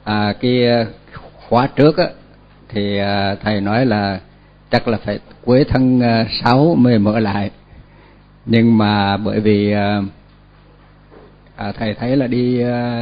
Cái khóa trước á thì thầy nói là chắc là phải cuối tháng 6 mới mở lại, nhưng mà bởi vì thầy thấy là đi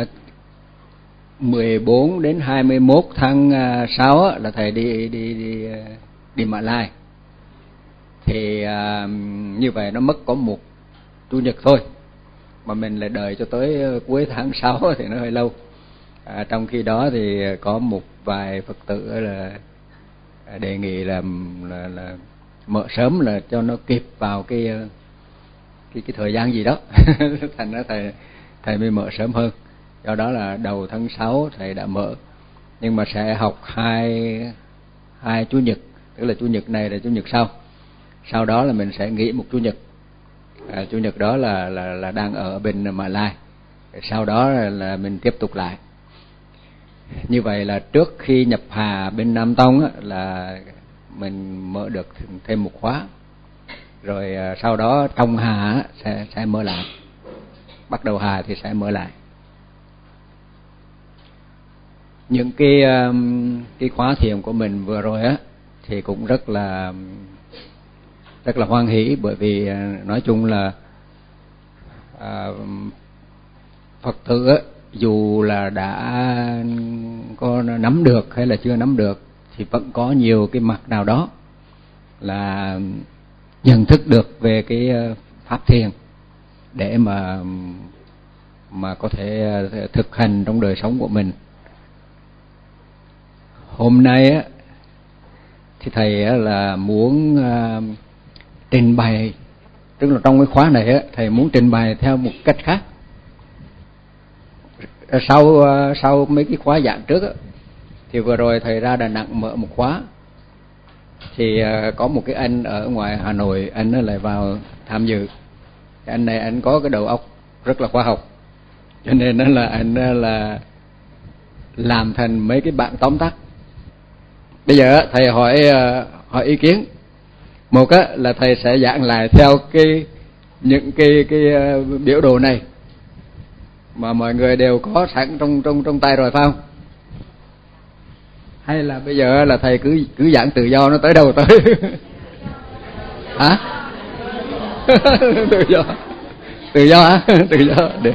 14 đến 21 tháng 6 á, là thầy đi Mã Lai, thì như vậy nó mất có một chủ nhật thôi, mà mình lại đợi cho tới cuối tháng 6 thì nó hơi lâu. Trong khi đó thì có một vài Phật tử là đề nghị là mở sớm là cho nó kịp vào cái thời gian gì đó thành ra thầy mới mở sớm hơn. Do đó là đầu tháng 6 thầy đã mở, nhưng mà sẽ học hai chủ nhật, tức là chủ nhật này là chủ nhật sau đó là mình sẽ nghỉ một chủ nhật. Chủ nhật đó là đang ở bên Mã Lai, sau đó là mình tiếp tục lại. Như vậy là trước khi nhập Hà bên Nam Tông á, là mình mở được thêm một khóa, rồi sau đó trong Hà sẽ mở lại, bắt đầu Hà thì sẽ mở lại. Những cái khóa thiền của mình vừa rồi á thì cũng rất là hoan hỷ, bởi vì nói chung là Phật tử á, dù là đã có nắm được hay là chưa nắm được thì vẫn có nhiều cái mặt nào đó là nhận thức được về cái pháp thiền để mà có thể thực hành trong đời sống của mình. Hôm nay á thì thầy á là muốn trình bày, tức là trong cái khóa này á thầy muốn trình bày theo một cách khác. Sau mấy cái khóa giảng trước á, thì vừa rồi thầy ra Đà Nẵng mở một khóa, thì có một cái anh ở ngoài Hà Nội, anh lại vào tham dự. Cái anh này anh có cái đầu óc rất là khoa học, cho nên là anh là làm thành mấy cái bản tóm tắt. Bây giờ thầy hỏi ý kiến. Một á là thầy sẽ giảng lại theo những cái biểu đồ này mà mọi người đều có sẵn trong tay rồi, phải không? Hay là bây giờ là thầy cứ giảng tự do, nó tới đâu tới hả? tự do hả? Tự do được.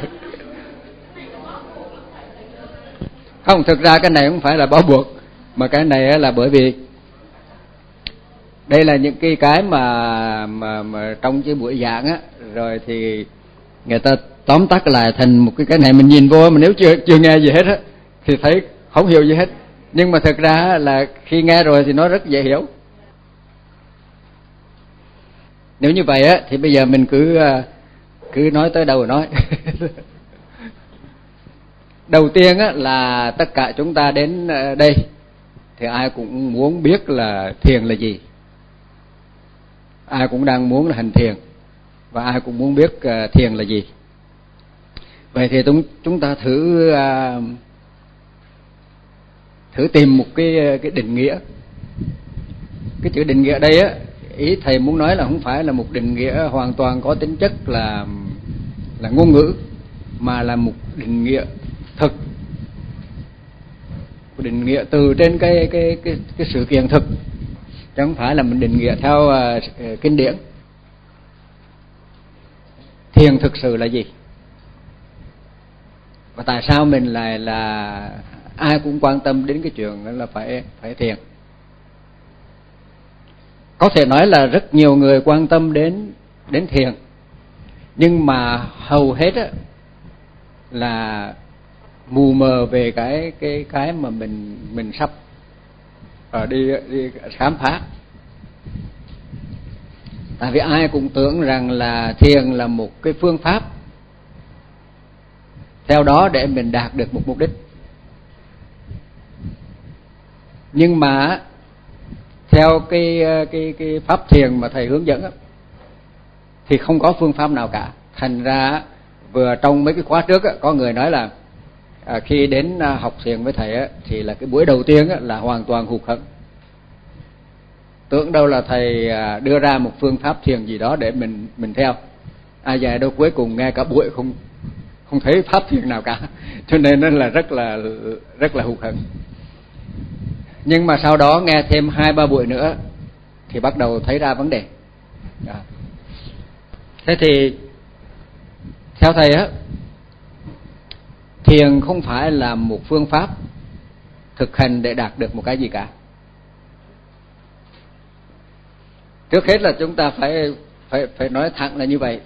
Không, thực ra cái này không phải là bó buộc, mà cái này là bởi vì đây là những cái mà trong cái buổi giảng á, rồi thì người ta tóm tắt lại thành một cái này, mình nhìn vô mà nếu chưa nghe gì hết á thì thấy không hiểu gì hết, nhưng mà thực ra là khi nghe rồi thì nó rất dễ hiểu. Nếu như vậy á thì bây giờ mình cứ nói tới đâu rồi nói. Đầu tiên á là tất cả chúng ta đến đây thì ai cũng muốn biết là thiền là gì, ai cũng đang muốn là hành thiền, và ai cũng muốn biết thiền là gì. Vậy thì chúng ta thử tìm một cái định nghĩa. Cái chữ định nghĩa đây á, ý thầy muốn nói là không phải là một định nghĩa hoàn toàn có tính chất là ngôn ngữ, mà là một định nghĩa thực, định nghĩa từ trên cái sự kiện thực, chứ không phải là mình định nghĩa theo kinh điển. Thiền thực sự là gì, và tại sao mình lại là ai cũng quan tâm đến cái chuyện đó là phải thiền? Có thể nói là rất nhiều người quan tâm đến thiền, nhưng mà hầu hết á là mù mờ về cái mà mình sắp đi khám phá. Tại vì ai cũng tưởng rằng là thiền là một cái phương pháp, theo đó để mình đạt được một mục đích. Nhưng mà theo cái pháp thiền mà thầy hướng dẫn á, thì không có phương pháp nào cả. Thành ra vừa trong mấy cái khóa trước á, có người nói là khi đến học thiền với thầy á, thì là cái buổi đầu tiên á, là hoàn toàn hụt hẫng. Tưởng đâu là thầy đưa ra một phương pháp thiền gì đó để mình theo. Ai dè đâu cuối cùng nghe cả buổi không thấy pháp thiền nào cả, cho nên nó là rất là hụt hẫng. Nhưng mà sau đó nghe thêm 2-3 buổi nữa thì bắt đầu thấy ra vấn đề. Thế thì theo thầy á, thiền không phải là một phương pháp thực hành để đạt được một cái gì cả. Trước hết là chúng ta phải nói thẳng là như vậy.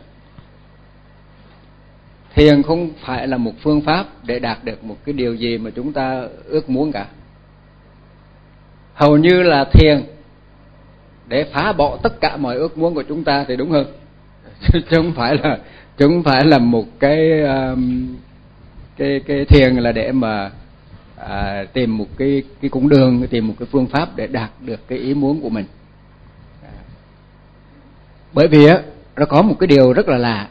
Thiền không phải là một phương pháp để đạt được một cái điều gì mà chúng ta ước muốn cả. Hầu như là thiền để phá bỏ tất cả mọi ước muốn của chúng ta thì đúng hơn. Chứ không phải là một cái thiền là để mà tìm một cái cung đường, tìm một cái phương pháp để đạt được cái ý muốn của mình. Bởi vì á, nó có một cái điều rất là lạ.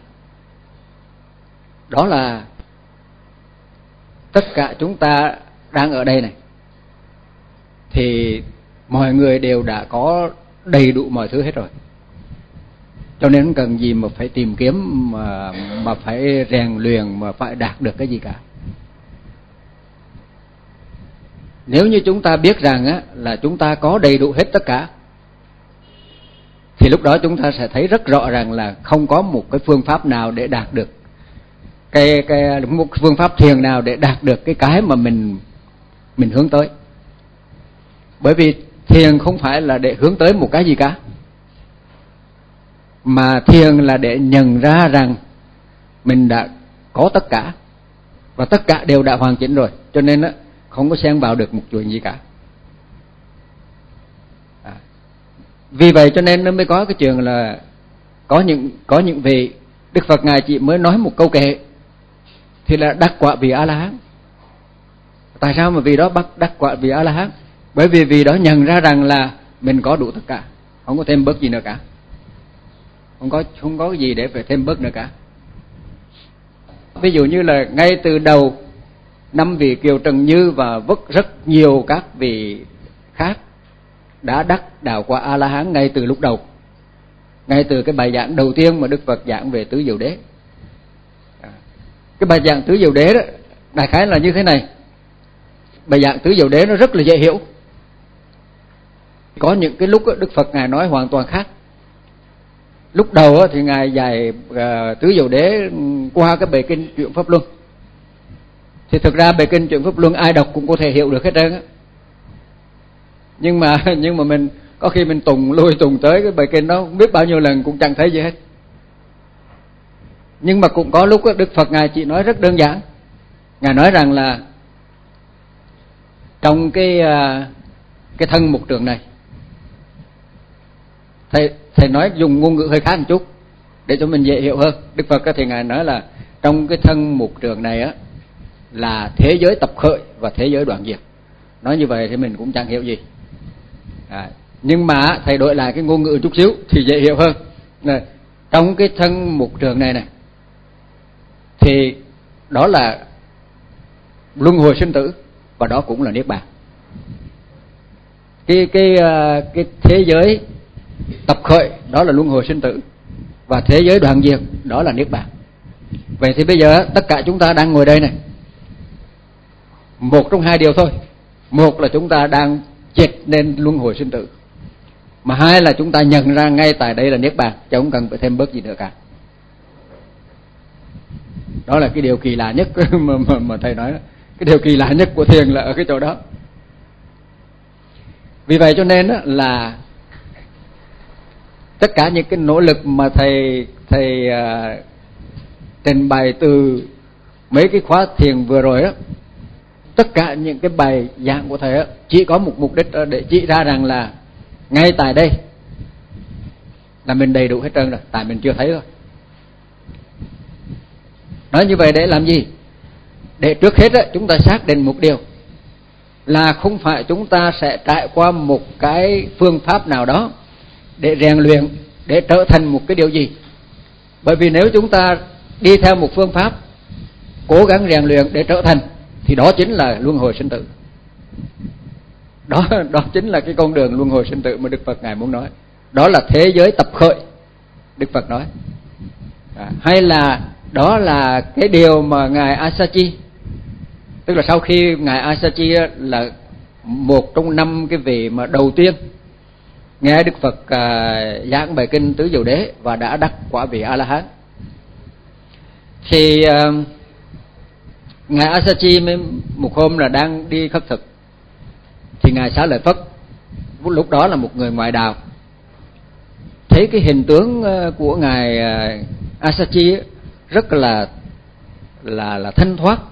Đó là tất cả chúng ta đang ở đây này thì mọi người đều đã có đầy đủ mọi thứ hết rồi. Cho nên không cần gì mà phải tìm kiếm, mà phải rèn luyện, mà phải đạt được cái gì cả. Nếu như chúng ta biết rằng á, là chúng ta có đầy đủ hết tất cả, thì lúc đó chúng ta sẽ thấy rất rõ ràng là không có một cái phương pháp nào để đạt được một phương pháp thiền nào để đạt được cái mà mình hướng tới. Bởi vì thiền không phải là để hướng tới một cái gì cả, mà thiền là để nhận ra rằng mình đã có tất cả và tất cả đều đã hoàn chỉnh rồi, cho nên á, không có xen vào được một chuyện gì cả. Vì vậy cho nên nó mới có cái chuyện là có những vị Đức Phật ngài chỉ mới nói một câu kệ thì là đắc quả vị A La Hán. Tại sao mà vì đó bắt đắc quả vị A La Hán? Bởi vì vì đó nhận ra rằng là mình có đủ tất cả, không có thêm bớt gì nữa cả, không có gì để phải thêm bớt nữa cả. Ví dụ như là ngay từ đầu 5 vị Kiều Trần Như và rất nhiều các vị khác đã đắc đạo quả A La Hán ngay từ lúc đầu, ngay từ cái bài giảng đầu tiên mà Đức Phật giảng về tứ diệu đế. Cái bài giảng tứ diệu đế đó đại khái là như thế này. Bài giảng tứ diệu đế nó rất là dễ hiểu. Có những cái lúc Đức Phật ngài nói hoàn toàn khác. Lúc đầu thì ngài dạy tứ diệu đế qua cái bài kinh Chuyển Pháp Luân. Thì thực ra bài kinh Chuyển Pháp Luân ai đọc cũng có thể hiểu được hết trơn á. Nhưng mà mình có khi mình tùng lui tùng tới cái bài kinh đó không biết bao nhiêu lần cũng chẳng thấy gì hết. Nhưng mà cũng có lúc Đức Phật ngài chỉ nói rất đơn giản. Ngài nói rằng là trong cái thân mục trượng này, thầy nói dùng ngôn ngữ hơi khác một chút để cho mình dễ hiểu hơn. Đức Phật thì ngài nói là trong cái thân mục trượng này á là thế giới tập khởi và thế giới đoạn diệt. Nói như vậy thì mình cũng chẳng hiểu gì. Nhưng mà thầy đổi lại cái ngôn ngữ chút xíu thì dễ hiểu hơn. Trong cái thân mục trượng này này thì đó là luân hồi sinh tử và đó cũng là niết bàn. Cái thế giới tập khởi đó là luân hồi sinh tử và thế giới đoạn diệt đó là niết bàn. Vậy thì bây giờ tất cả chúng ta đang ngồi đây này, một trong hai điều thôi. Một là chúng ta đang chết nên luân hồi sinh tử, mà hai là chúng ta nhận ra ngay tại đây là niết bàn, chứ không cần phải thêm bớt gì nữa cả. Đó là cái điều kỳ lạ nhất mà thầy nói đó. Cái điều kỳ lạ nhất của thiền là ở cái chỗ đó. Vì vậy cho nên là tất cả những cái nỗ lực mà thầy trình bày từ mấy cái khóa thiền vừa rồi á, tất cả những cái bài giảng của thầy á chỉ có một mục đích để chỉ ra rằng là ngay tại đây là mình đầy đủ hết trơn rồi, tại mình chưa thấy thôi. Nói như vậy để làm gì? Để trước hết á, chúng ta xác định một điều là không phải chúng ta sẽ trải qua một cái phương pháp nào đó để rèn luyện, để trở thành một cái điều gì. Bởi vì nếu chúng ta đi theo một phương pháp cố gắng rèn luyện để trở thành thì đó chính là luân hồi sinh tử. Đó chính là cái con đường luân hồi sinh tử mà Đức Phật ngài muốn nói. Đó là thế giới tập khởi, Đức Phật nói. Hay là Đó là cái điều mà ngài Asachi, tức là sau khi ngài Asachi là một trong 5 cái vị mà đầu tiên nghe Đức Phật giảng bài kinh Tứ Diệu Đế và đã đắc quả vị A La Hán, thì ngài Asachi một hôm là đang đi khất thực, thì ngài Xá Lợi Phất lúc đó là một người ngoại đạo, thấy cái hình tướng của ngài Asachi rất là thanh thoát,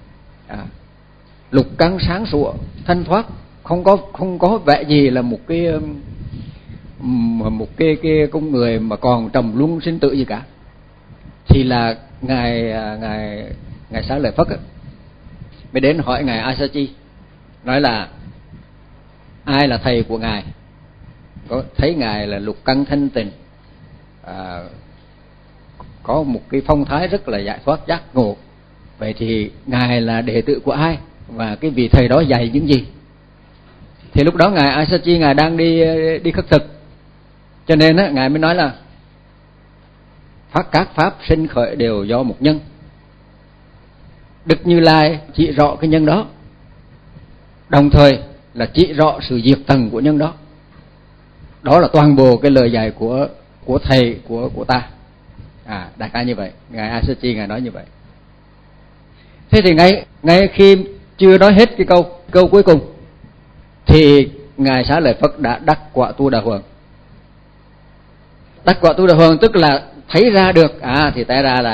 lục căng sáng sủa, thanh thoát, không có vẻ gì là một cái con người mà còn trầm luân sinh tử gì cả. Thì là ngài Xá Lợi Phất mới đến hỏi ngài Asachi, nói là ai là thầy của ngài, có thấy ngài là lục căng thanh tịnh, có một cái phong thái rất là giải thoát giác ngộ, vậy thì ngài là đệ tử của ai và cái vị thầy đó dạy những gì? Thì lúc đó ngài Asachi ngài đang đi khất thực, cho nên ngài mới nói là các pháp sinh khởi đều do một nhân. Đức Như Lai chỉ rõ cái nhân đó, đồng thời là chỉ rõ sự diệt tận của nhân đó. Đó là toàn bộ cái lời dạy của thầy của ta. Đại khái như vậy, ngài Asachi ngài nói như vậy. Thế thì ngay khi chưa nói hết cái câu cuối cùng thì ngài Xá Lợi Phất đã đắc quả Tu Đà Hoàng. Đắc quả Tu Đà Hoàng tức là thấy ra được, thì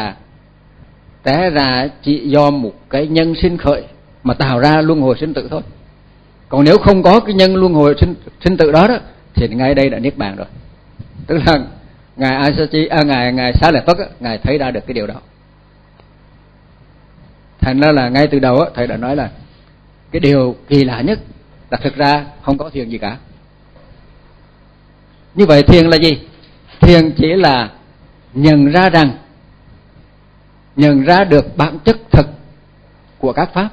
té ra chỉ do một cái nhân sinh khởi mà tạo ra luân hồi sinh tử thôi. Còn nếu không có cái nhân luân hồi sinh tử đó thì ngay đây đã niết bàn rồi. Tức là ngài Asachi, ngài Xá Lợi Phất ngài thấy ra được cái điều đó. Thành ra là ngay từ đầu thầy đã nói là cái điều kỳ lạ nhất là thực ra không có thiền gì cả. Như vậy thiền là gì? Thiền chỉ là nhận ra được bản chất thực của các pháp,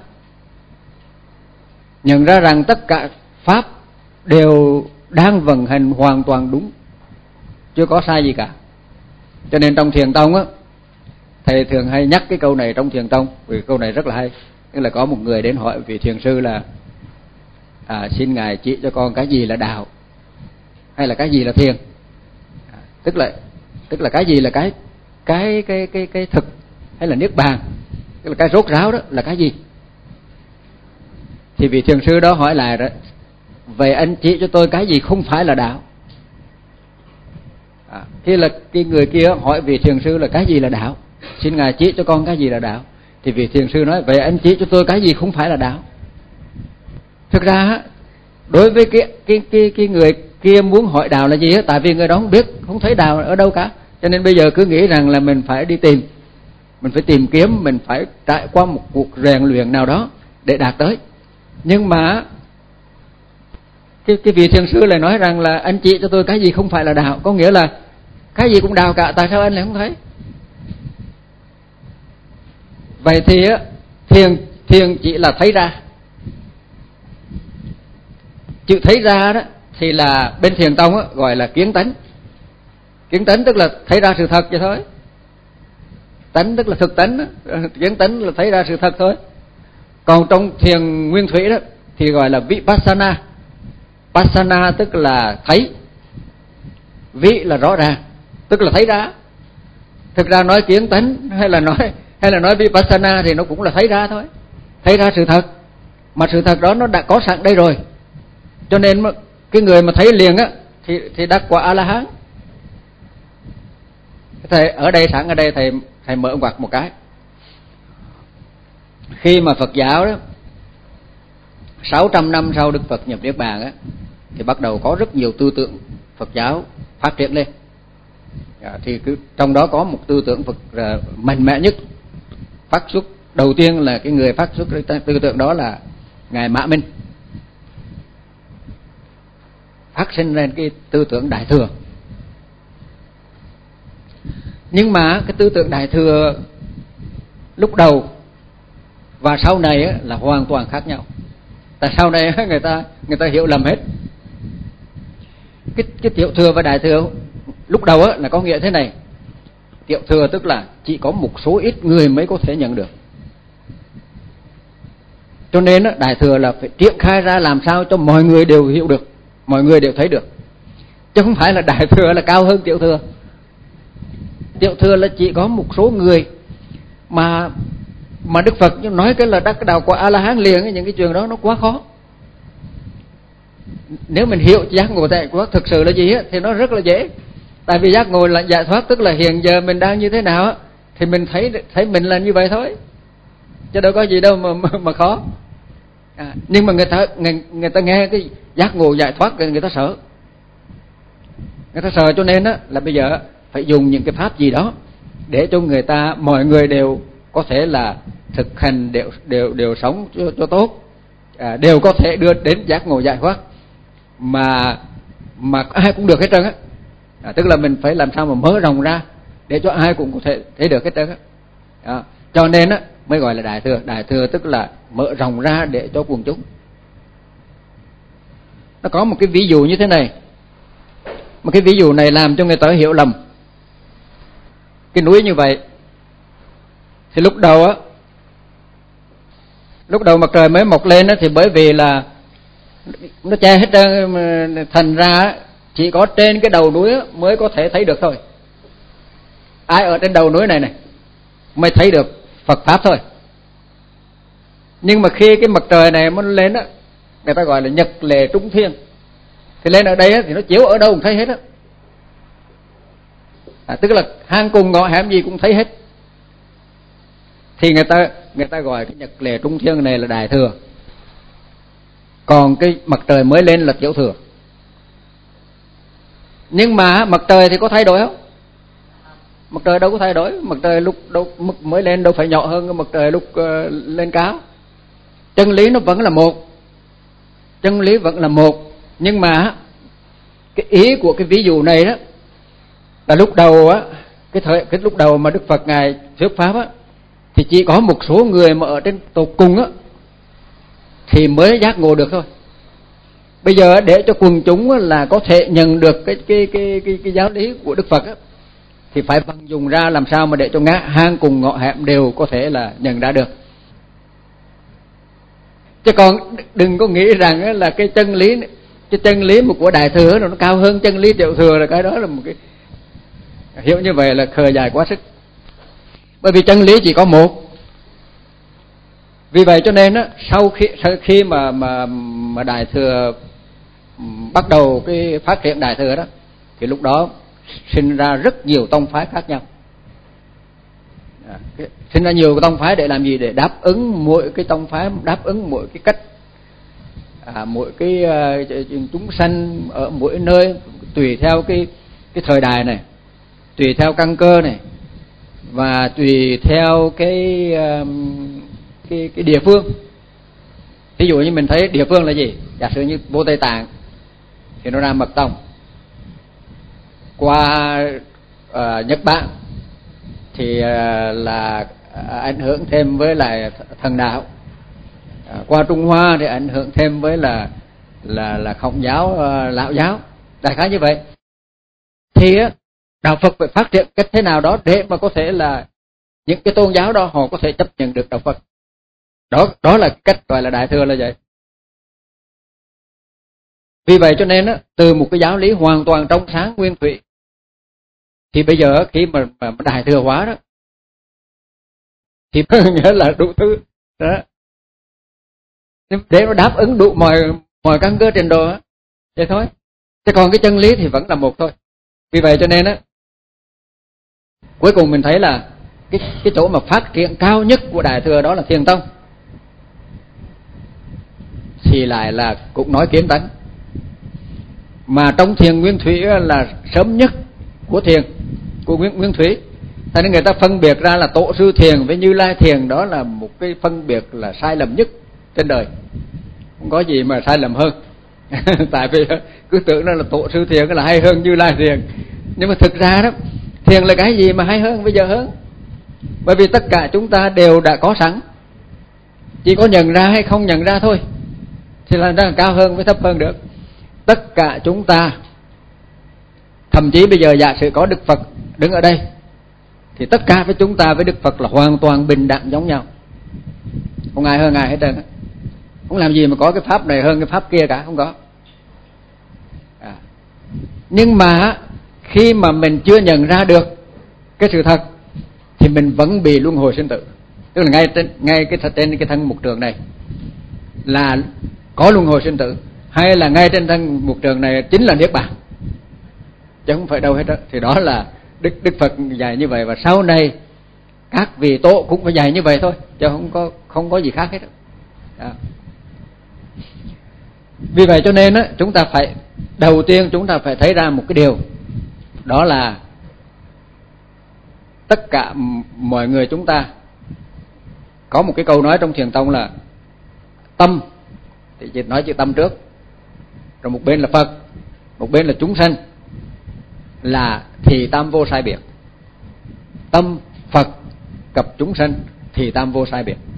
nhận ra rằng tất cả pháp đều đang vận hành hoàn toàn đúng, chưa có sai gì cả. Cho nên trong Thiền Tông thầy thường hay nhắc cái câu này trong Thiền Tông, vì câu này rất là hay. Tức là có một người đến hỏi vị thiền sư là xin ngài chỉ cho con cái gì là đạo, hay là cái gì là thiền. Tức là cái gì là cái thực, hay là niết bàn, tức là cái rốt ráo đó là cái gì. Thì vị thiền sư đó hỏi lại đó, vậy anh chỉ cho tôi cái gì không phải là đạo. Khi là cái người kia hỏi vị thiền sư là cái gì là đạo, xin ngài chỉ cho con cái gì là đạo, thì vị thiền sư nói vậy anh chỉ cho tôi cái gì không phải là đạo. Thực ra đối với cái người kia muốn hỏi đạo là gì tại vì người đó không biết, không thấy đạo ở đâu cả, cho nên bây giờ cứ nghĩ rằng là mình phải đi tìm, mình phải tìm kiếm, mình phải trải qua một cuộc rèn luyện nào đó để đạt tới. Nhưng mà cái vị thiền sư lại nói rằng là anh chị cho tôi cái gì không phải là đạo, có nghĩa là cái gì cũng đạo cả, tại sao anh lại không thấy? Vậy thì thiền chỉ là thấy ra. Chữ thấy ra đó thì là bên Thiền Tông gọi là kiến tánh. Kiến tánh tức là thấy ra sự thật vậy thôi. Tánh tức là thực tánh đó. Kiến tánh là thấy ra sự thật thôi. Còn trong thiền nguyên thủy đó thì gọi là vipassana. Passana tức là thấy, vi là rõ ràng, tức là thấy ra. Thực ra nói kiến tánh hay là nói vipassana thì nó cũng là thấy ra thôi, thấy ra sự thật, mà sự thật đó nó đã có sẵn đây rồi. Cho nên cái người mà thấy liền thì đắc quả A La Hán. Thầy ở đây sẵn ở đây thầy mở ngoặt một cái. Khi mà Phật giáo đó 600 năm sau Đức Phật nhập niết bàn thì bắt đầu có rất nhiều tư tưởng Phật giáo phát triển lên. Thì trong đó có một tư tưởng Phật mạnh mẽ nhất, phát xuất đầu tiên là cái người phát xuất tư tưởng đó là ngài Mã Minh, phát sinh lên cái tư tưởng Đại Thừa. Nhưng mà cái tư tưởng Đại Thừa lúc đầu và sau này là hoàn toàn khác nhau. Tại sau này người ta hiểu lầm hết. Cái Tiểu Thừa và Đại Thừa lúc đầu là có nghĩa thế này: Tiểu thừa tức là chỉ có một số ít người mới có thể nhận được. Cho nên đại thừa là phải triển khai ra làm sao cho mọi người đều hiểu được, mọi người đều thấy được, chứ không phải là đại thừa là cao hơn tiểu thừa. Tiểu thừa là chỉ có một số người mà Đức Phật nói cái là đắc cái đạo quả A La Hán liền, những cái chuyện đó nó quá khó. Nếu mình hiểu giác ngộ giải thoát thực sự là gì á, thì nó rất là dễ. Tại vì giác ngộ là giải thoát tức là hiện giờ mình đang như thế nào á, thì mình thấy mình là như vậy thôi, chứ đâu có gì đâu mà khó. Nhưng mà người ta nghe cái giác ngộ giải thoát người ta sợ, cho nên á là bây giờ phải dùng những cái pháp gì đó để cho mọi người đều có thể là thực hành, đều sống cho tốt, đều có thể đưa đến giác ngộ giải thoát mà ai cũng được hết trơn á. Tức là mình phải làm sao mà mở rộng ra để cho ai cũng có thể thấy được hết trơn á. Cho nên á mới gọi là đại thừa. Đại thừa tức là mở rộng ra để cho quần chúng. Nó có một cái ví dụ như thế này, một cái ví dụ này làm cho người ta hiểu lầm. Cái núi như vậy thì lúc đầu mặt trời mới mọc lên á, thì bởi vì là nó che hết trơn, thành ra chỉ có trên cái đầu núi mới có thể thấy được thôi. Ai ở trên đầu núi này mới thấy được Phật pháp thôi. Nhưng mà khi cái mặt trời này nó lên á, người ta gọi là nhật lệ trung thiên, thì lên ở đây á, thì nó chiếu ở đâu cũng thấy hết á. Tức là hang cùng ngõ hẻm gì cũng thấy hết. Thì người ta gọi cái nhật lệ trung thiên này là đại thừa, còn cái mặt trời mới lên là tiểu thừa. Nhưng mà mặt trời thì có thay đổi không? Mặt trời đâu có thay đổi. Mặt trời lúc mới lên đâu phải nhỏ hơn cái mặt trời lúc lên cao. Chân lý nó vẫn là một, chân lý vẫn là một. Nhưng mà cái ý của cái ví dụ này đó là lúc đầu á, cái lúc đầu mà Đức Phật ngài thuyết pháp á, thì chỉ có một số người mà ở trên tột cùng á thì mới giác ngộ được thôi. Bây giờ để cho quần chúng là có thể nhận được cái giáo lý của Đức Phật á, thì phải vận dụng ra làm sao mà để cho hang cùng ngõ hẻm đều có thể là nhận ra được. Chứ còn đừng có nghĩ rằng là cái chân lý mà của đại thừa nó cao hơn chân lý tiểu thừa, là cái đó là một cái hiểu như vậy là khờ dại quá sức. Bởi vì chân lý chỉ có một. Vì vậy cho nên á, sau khi mà đại thừa bắt đầu cái phát triển đại thừa đó, thì lúc đó sinh ra rất nhiều tông phái khác nhau. Sinh ra nhiều tông phái để làm gì? Để đáp ứng mỗi cái tông phái, đáp ứng mỗi cái cách, mỗi cái chúng sanh ở mỗi nơi, tùy theo cái thời đại này, tùy theo căn cơ này, và tùy theo cái địa phương. Ví dụ như mình thấy địa phương là gì? Giả sử như vô Tây Tạng thì nó ra Mật tông, qua Nhật Bản thì là ảnh hưởng thêm với lại Thần đạo, qua Trung Hoa thì ảnh hưởng thêm với là Khổng giáo, Lão giáo, đại khái như vậy. Thì đạo Phật phải phát triển cách thế nào đó để mà có thể là những cái tôn giáo đó họ có thể chấp nhận được đạo Phật. Đó là cách gọi là đại thừa là vậy. Vì vậy cho nên từ một cái giáo lý hoàn toàn trong sáng nguyên thủy, thì bây giờ khi mà đại thừa hóa đó thì nghĩa là đủ thứ đó, để nó đáp ứng đủ mọi căn cơ trình độ đó, vậy thôi. Chứ còn cái chân lý thì vẫn là một thôi. Vì vậy cho nên cuối cùng mình thấy là cái chỗ mà phát triển cao nhất của đại thừa đó là Thiền tông, thì lại là cũng nói kiến tánh. Mà trong thiền nguyên thủy là sớm nhất của thiền, của nguyên thủy. Thế nên người ta phân biệt ra là Tổ sư Thiền với Như Lai Thiền, đó là một cái phân biệt là sai lầm nhất trên đời. Không có gì mà sai lầm hơn. Tại vì cứ tưởng là Tổ sư Thiền là hay hơn Như Lai Thiền. Nhưng mà thực ra đó, thiền là cái gì mà hay hơn bây giờ hơn? Bởi vì tất cả chúng ta đều đã có sẵn, chỉ có nhận ra hay không nhận ra thôi, thì là đang cao hơn với thấp hơn được. Tất cả chúng ta, thậm chí bây giờ giả sử có Đức Phật đứng ở đây, thì tất cả với chúng ta với Đức Phật là hoàn toàn bình đẳng giống nhau, không ai hơn ai hết trơn. Không làm gì mà có cái pháp này hơn cái pháp kia cả, không có. Nhưng mà khi mà mình chưa nhận ra được cái sự thật thì mình vẫn bị luân hồi sinh tử. Tức là ngay trên cái thân mục trường này là có luân hồi sinh tử, hay là ngay trên thân mục trường này chính là niết bàn, chứ không phải đâu hết đó. Thì đó là Đức Phật dạy như vậy, và sau này các vị tổ cũng phải dạy như vậy thôi, chứ không có gì khác hết đó. Vì vậy cho nên á, chúng ta phải đầu tiên chúng ta phải thấy ra một cái điều, đó là tất cả mọi người chúng ta có một cái câu nói trong Thiền tông là tâm, thì chỉ nói chữ tâm trước, rồi một bên là Phật, một bên là chúng sanh, là thì tam vô sai biệt. Tâm, Phật cập chúng sanh thì tam vô sai biệt.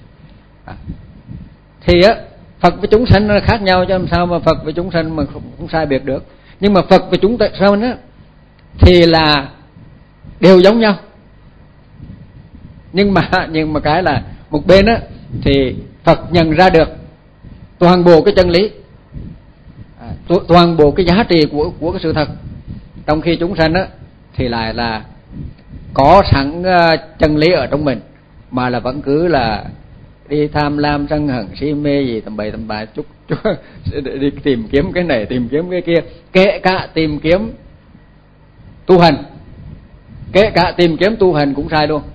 Thì á, Phật với chúng sanh nó khác nhau, chứ làm sao mà Phật với chúng sanh mà không sai biệt được. Nhưng mà Phật với chúng sanh á thì là đều giống nhau. Nhưng mà cái là một bên á thì Phật nhận ra được toàn bộ cái chân lý, toàn bộ cái giá trị của cái sự thật, trong khi chúng sanh á thì lại là có sẵn chân lý ở trong mình, mà là vẫn cứ là đi tham lam sân hận si mê gì tầm bậy chút đi tìm kiếm cái này tìm kiếm cái kia, kể cả tìm kiếm tu hành, kể cả tìm kiếm tu hành cũng sai luôn.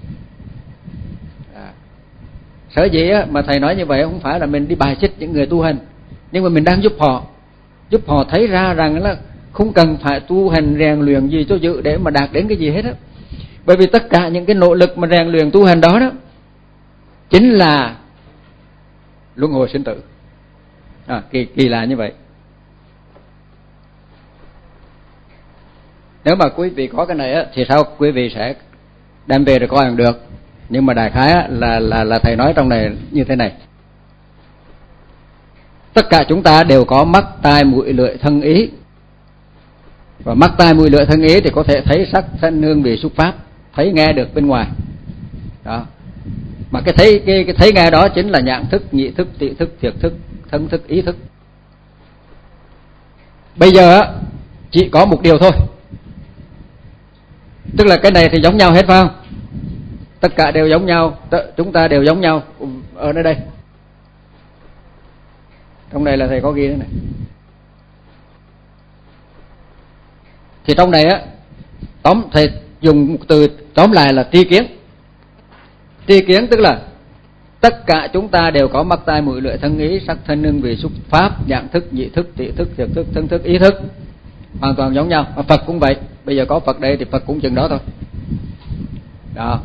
Sở dĩ mà thầy nói như vậy không phải là mình đi bài xích những người tu hành, nhưng mà mình đang giúp họ thấy ra rằng là không cần phải tu hành rèn luyện gì cho dự để mà đạt đến cái gì hết á. Bởi vì tất cả những cái nỗ lực mà rèn luyện tu hành đó chính là luân hồi sinh tử. Kỳ lạ như vậy. Nếu mà quý vị có cái này á, thì sao quý vị sẽ đem về rồi coi còn được. Nhưng mà đại khái á, là thầy nói trong này như thế này: tất cả chúng ta đều có mắt, tai, mũi, lưỡi, thân, ý. Và mắt, tai, mũi, lưỡi, thân, ý thì có thể thấy sắc, thanh, hương, vị, xúc, pháp, thấy nghe được bên ngoài. Đó. Mà cái thấy nghe đó chính là nhãn thức, nhị thức, tị thức, thiệt thức, thân thức, ý thức. Bây giờ chỉ có một điều thôi, tức là cái này thì giống nhau hết phải không? Tất cả đều giống nhau, chúng ta đều giống nhau ở nơi đây. Trong này là thầy có ghi thế này. Thì trong này á, thầy dùng một từ tóm lại là tri kiến. Tri kiến tức là tất cả chúng ta đều có mắt, tai, mũi, lưỡi, thân, ý, sắc, thanh, hương, vị, xúc, pháp, nhãn thức, nhị thức, tị thức, thiệt thức, thân thức, ý thức, hoàn toàn giống nhau. Mà Phật cũng vậy. Bây giờ có Phật đây thì Phật cũng chừng đó thôi. Đó.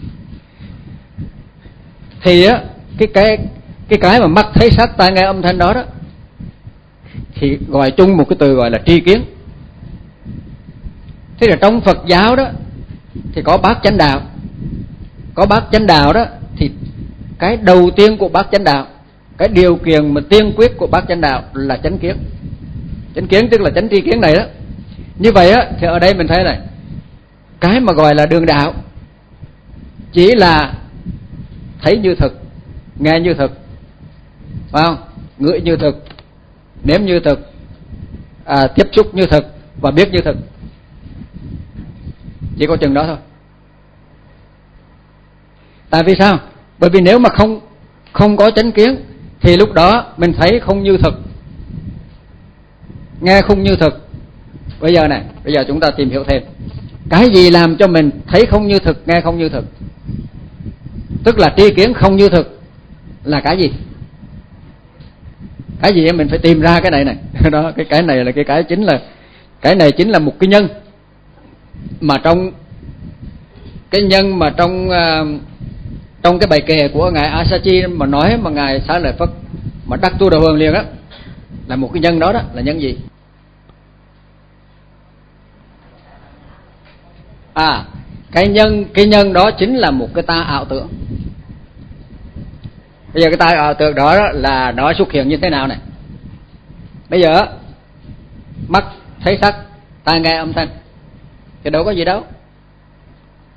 Thì á, cái mà mắt thấy sắc, tai nghe âm thanh đó thì gọi chung một cái từ gọi là tri kiến. Thế là trong Phật giáo đó thì có bát chánh đạo. Có bát chánh đạo đó thì cái đầu tiên của bát chánh đạo, cái điều kiện mà tiên quyết của bát chánh đạo là chánh kiến. Chánh kiến tức là chánh tri kiến này đó. Như vậy á thì ở đây mình thấy này, cái mà gọi là đường đạo chỉ là thấy như thực, nghe như thực, phải không? Ngửi như thực, nếm như thực, tiếp xúc như thực và biết như thực. Chỉ có chừng đó thôi. Tại vì sao? Bởi vì nếu mà không có chánh kiến thì lúc đó mình thấy không như thực, nghe không như thực. Bây giờ chúng ta tìm hiểu thêm, cái gì làm cho mình thấy không như thực, nghe không như thực? Tức là tri kiến không như thực là cái gì? Cái gì mình phải tìm ra cái này đó. Cái này là cái này chính là một cái nhân mà trong cái bài kệ của ngài Asachi mà nói mà ngài Xá Lợi Phất mà đắc tu đầu hường liền á, là một cái nhân đó là nhân gì? Cái nhân đó chính là một cái ta ảo tưởng. Bây giờ cái ta ảo tưởng đó là nó xuất hiện như thế nào này? Bây giờ mắt thấy sắc, tai nghe âm thanh thì đâu có gì đâu.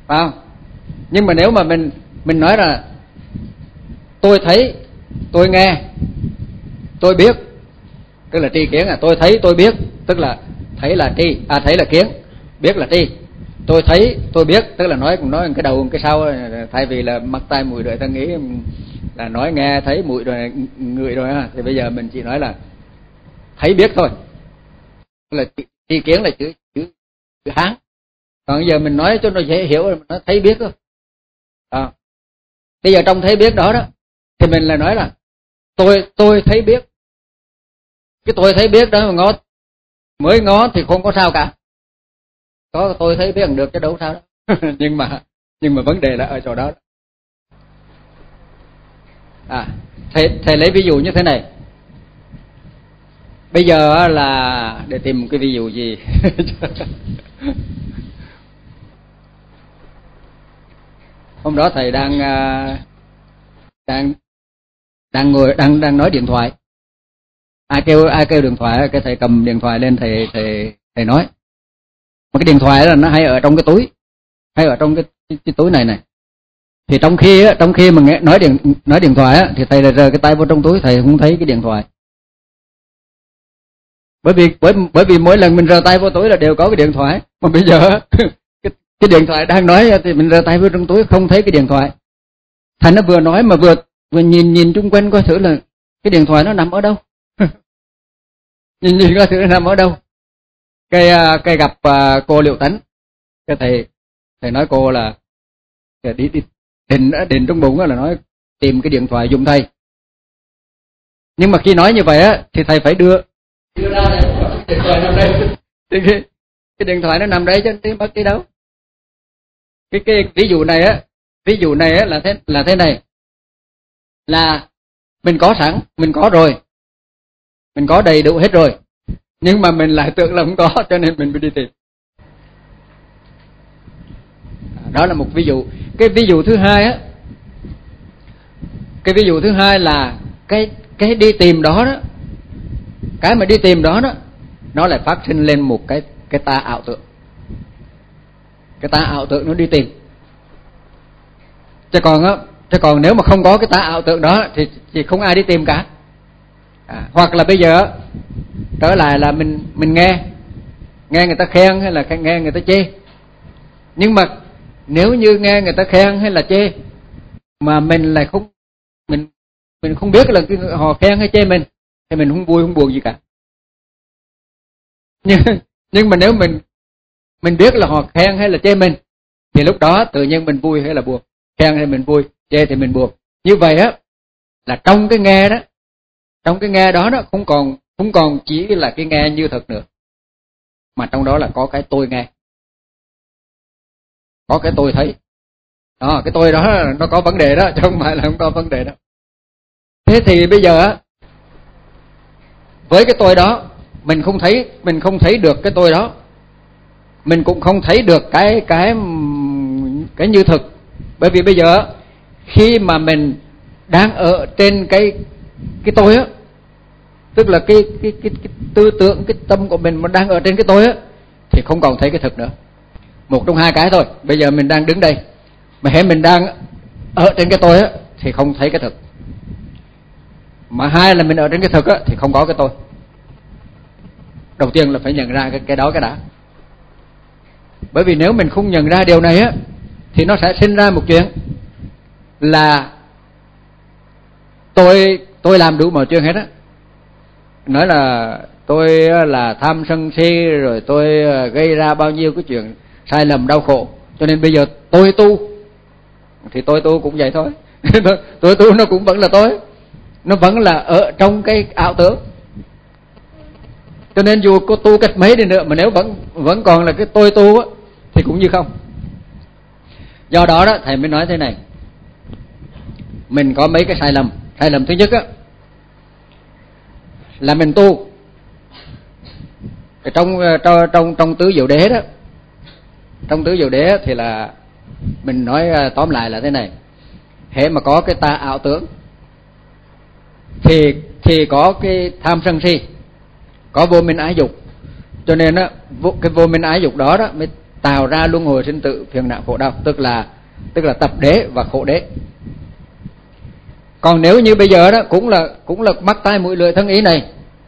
phải không? Nhưng mà nếu mà mình nói là tôi thấy, tôi nghe, tôi biết, tức là tri kiến. Tôi thấy, tôi biết, tức là thấy là tri, thấy là kiến, biết là tri. Tôi thấy, tôi biết, tức là nói cái đầu cái sau, thay vì là mắt tai mũi lưỡi thân ý là nói nghe thấy mũi rồi ngửi rồi thì bây giờ mình chỉ nói là thấy biết thôi. Tức là tri kiến là chữ Hán. Còn giờ mình nói cho nó dễ hiểu, nó thấy biết thôi. Bây giờ trong thấy biết đó thì mình là nói là tôi thấy biết. Cái tôi thấy biết đó mà mới ngó thì không có sao cả. Có tôi thấy biết được chứ đâu sao đó. nhưng mà vấn đề là ở chỗ đó. Thầy lấy ví dụ như thế này. Bây giờ là để tìm một cái ví dụ gì. Hôm đó thầy đang ngồi đang nói điện thoại. Ai kêu điện thoại, cái thầy cầm điện thoại lên, thầy nói. Mà cái điện thoại là nó hay ở trong cái túi, hay ở trong cái túi này. Thì trong khi mà nói điện thoại thì thầy lại rời cái tay vào trong túi, thầy không thấy cái điện thoại. Bởi vì mỗi lần mình rời tay vào túi là đều có cái điện thoại. Mà bây giờ cái điện thoại đang nói thì mình rời tay vào trong túi không thấy cái điện thoại. Thành nó vừa nói mà vừa nhìn chung quanh coi thử là cái điện thoại nó nằm ở đâu. nhìn coi thử nó nằm ở đâu. Cái gặp cô Liệu Tánh, cái thầy nói cô là đi định trong bụng là nói tìm cái điện thoại giùm thầy. Nhưng mà khi nói như vậy thì thầy phải đưa ra này, cái điện thoại nằm đây. Cái điện thoại nó nằm đây chứ không mất đi đâu. Cái ví dụ này là thế này, là mình có sẵn, mình có rồi, mình có đầy đủ hết rồi, nhưng mà mình lại tưởng là không có, cho nên mình phải đi tìm. Đó là một ví dụ. Cái ví dụ thứ hai là cái đi tìm đó, cái mà đi tìm đó nó lại phát sinh lên một cái ta ảo tưởng. Cái ta ảo tưởng nó đi tìm. Chứ còn nếu mà không có cái ta ảo tưởng đó thì không ai đi tìm cả. Hoặc là bây giờ trở lại là mình nghe người ta khen hay là nghe người ta chê. Nhưng mà nếu như nghe người ta khen hay là chê mà mình lại mình không biết là họ khen hay chê mình thì mình không vui không buồn gì cả. Nhưng mà nếu mình biết là họ khen hay là chê mình thì lúc đó tự nhiên mình vui hay là buồn, khen thì mình vui, chê thì mình buồn. Như vậy là trong cái nghe đó không còn chỉ là cái nghe như thật nữa, mà trong đó là có cái tôi nghe, có cái tôi thấy. Cái tôi đó nó có vấn đề đó, chứ không phải là không có vấn đề đó. Thế thì bây giờ với cái tôi đó mình không thấy được cái tôi đó, mình cũng không thấy được cái như thực. Bởi vì bây giờ khi mà mình đang ở trên cái tôi tức là cái tư tưởng, cái tâm của mình mà đang ở trên cái tôi thì không còn thấy cái thực nữa. Một trong hai cái thôi. Bây giờ mình đang đứng đây mà hễ mình đang ở trên cái tôi thì không thấy cái thực. Mà hai là mình ở trên cái thực thì không có cái tôi. Đầu tiên là phải nhận ra cái đó cái đã. Bởi vì nếu mình không nhận ra điều này thì nó sẽ sinh ra một chuyện là tôi làm đủ mọi chuyện hết nói là tôi là tham sân si, rồi tôi gây ra bao nhiêu cái chuyện sai lầm đau khổ, cho nên bây giờ tôi tu thì tôi tu cũng vậy thôi. Tôi tu nó cũng vẫn là tôi, nó vẫn là ở trong cái ảo tưởng. Cho nên dù có tu cách mấy đi nữa mà nếu vẫn còn là cái tôi tu thì cũng như không. Do đó thầy mới nói thế này, mình có mấy cái sai lầm. Sai lầm thứ nhất là mình tu trong tứ diệu đế đó. Trong tứ diệu đế thì là mình nói tóm lại là thế này: hễ mà có cái ta ảo tưởng thì có cái tham sân si, có vô minh ái dục. Cho nên cái vô minh ái dục đó tạo ra luân hồi sinh tử phiền não khổ đau, tức là tập đế và khổ đế. Còn nếu như bây giờ đó cũng là mắt tai mũi lưỡi thân ý này,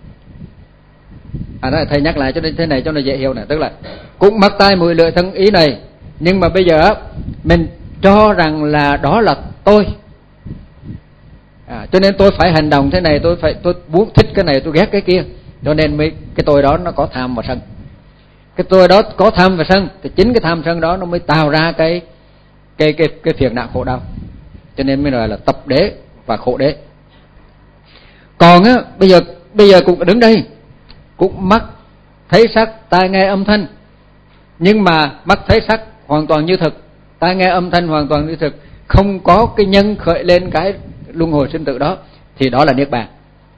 thầy nhắc lại cho nên thế này cho nó dễ hiểu này, tức là cũng mắt tai mũi lưỡi thân ý này, nhưng mà bây giờ mình cho rằng là đó là tôi, cho nên tôi phải hành động thế này, tôi muốn thích cái này, tôi ghét cái kia, cho nên cái tôi đó nó có tham và sân. Cái tôi đó có tham và sân thì chính cái tham sân đó nó mới tạo ra cái phiền não khổ đau, cho nên mới gọi là tập đế và khổ đế. Còn bây giờ cũng đứng đây, cũng mắt thấy sắc, tai nghe âm thanh, nhưng mà mắt thấy sắc hoàn toàn như thực, tai nghe âm thanh hoàn toàn như thực, không có cái nhân khởi lên cái luân hồi sinh tử đó, thì đó là niết bàn.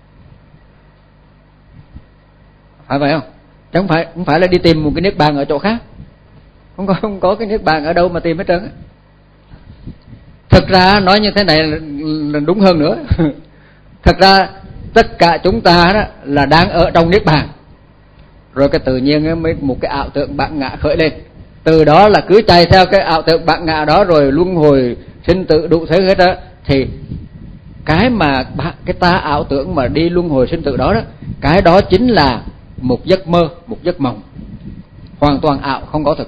Phải vậy không? Chứ không phải là đi tìm một cái niết bàn ở chỗ khác. Không có cái niết bàn ở đâu mà tìm hết trơn. Thực ra nói như thế này là đúng hơn nữa. Thật ra tất cả chúng ta đó là đang ở trong niết bàn, rồi cái tự nhiên mới một cái ảo tưởng bát ngã khởi lên, từ đó là cứ chạy theo cái ảo tưởng bát ngã đó, rồi luân hồi sinh tử đủ thứ hết đó. Thì cái mà cái ta ảo tưởng mà đi luân hồi sinh tử đó, cái đó chính là một giấc mơ, một giấc mộng, hoàn toàn ảo, không có thực.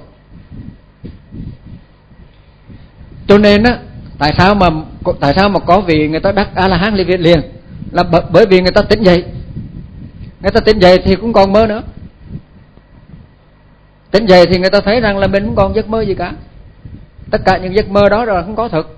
Cho nên á, tại sao mà có vị người ta đắc A La Hán liền, là bởi vì người ta tỉnh dậy. Người ta tỉnh dậy thì cũng còn mơ nữa. Tỉnh dậy thì người ta thấy rằng là mình không còn giấc mơ gì cả. Tất cả những giấc mơ đó rồi không có thực.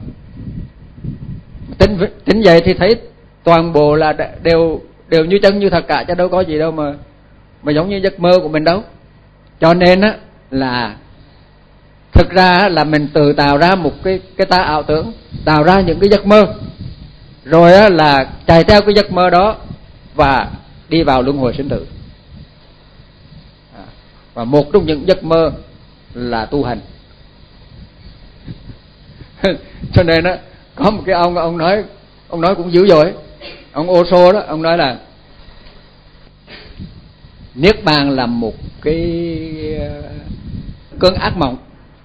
Tỉnh dậy thì thấy toàn bộ là đều như chân như thật cả, chứ đâu có gì đâu mà giống như giấc mơ của mình đâu. Cho nên á là thực ra là mình tự tạo ra một cái ta ảo tưởng, tạo ra những cái giấc mơ, rồi á là chạy theo cái giấc mơ đó và đi vào luân hồi sinh tử. Và một trong những giấc mơ là tu hành. Cho nên á, có một cái ông nói cũng dữ dội. Ông Osho đó, ông nói là niết bàn là một cái cơn ác mộng.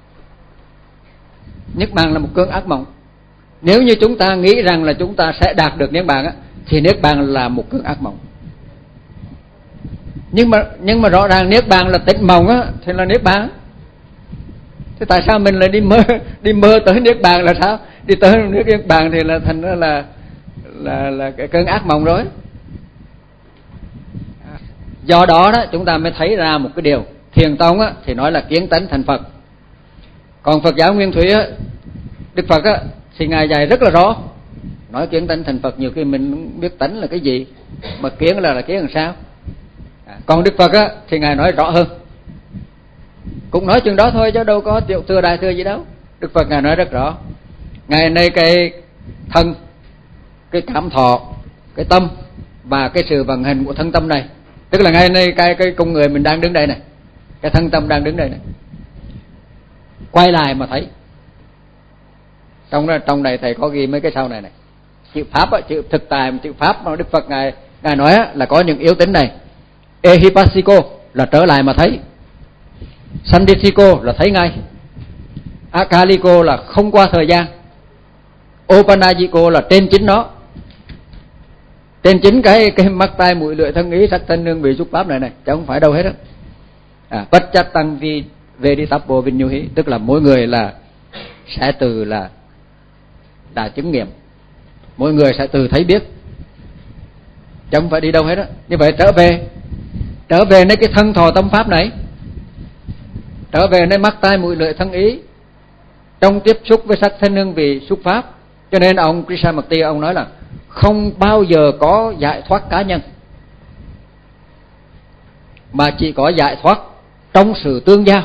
Niết bàn là một cơn ác mộng. Nếu như chúng ta nghĩ rằng là chúng ta sẽ đạt được niết bàn á, thì niết bàn là một cơn ác mộng. Nhưng mà rõ ràng niết bàn là tỉnh mộng á, thì là niết bàn. Thế tại sao mình lại đi mơ tới niết bàn là sao? Đi tới niết bàn thì là thành ra là cái cơn ác mộng rồi. Do đó chúng ta mới thấy ra một cái điều, Thiền tông á thì nói là kiến tánh thành Phật. Còn Phật giáo Nguyên Thủy á, Đức Phật á thì ngài dạy rất là rõ, nói kiến tánh thành Phật, nhiều khi mình không biết tánh là cái gì, mà kiến là kiến làm sao. Còn Đức Phật á thì ngài nói rõ hơn, cũng nói chừng đó thôi chứ đâu có tiểu thừa đại thừa gì đâu. Đức Phật ngài nói rất rõ. Ngày nay cái thân, cái cảm thọ, cái tâm và cái sự vận hành của thân tâm này, tức là ngày nay cái con người mình đang đứng đây này, cái thân tâm đang đứng đây này, quay lại mà thấy. Trong này thầy có ghi mấy cái sau này này. Chữ pháp á, chữ thực tại, chữ pháp mà Đức Phật ngài nói á, là có những yếu tính này. Ehipassiko là trở lại mà thấy, Sandisiko là thấy ngay, Akaliko là không qua thời gian, Opanajiko là trên chính nó, trên chính cái mắt tai mũi lưỡi thân ý sắc thân hương vị xúc pháp này chứ không phải đâu hết á. Pacchatang vi veditappo vinyuhi, tức là mỗi người là sẽ từ là đã chứng nghiệm, mỗi người sẽ từ thấy biết, chứ không phải đi đâu hết á. Như vậy trở về nơi cái thân thọ tâm pháp này, trở về nơi mắt tai mũi lưỡi thân ý trong tiếp xúc với sắc thân hương vị xúc pháp. Cho nên ông Krishnamurti ông nói là không bao giờ có giải thoát cá nhân, mà chỉ có giải thoát trong sự tương giao,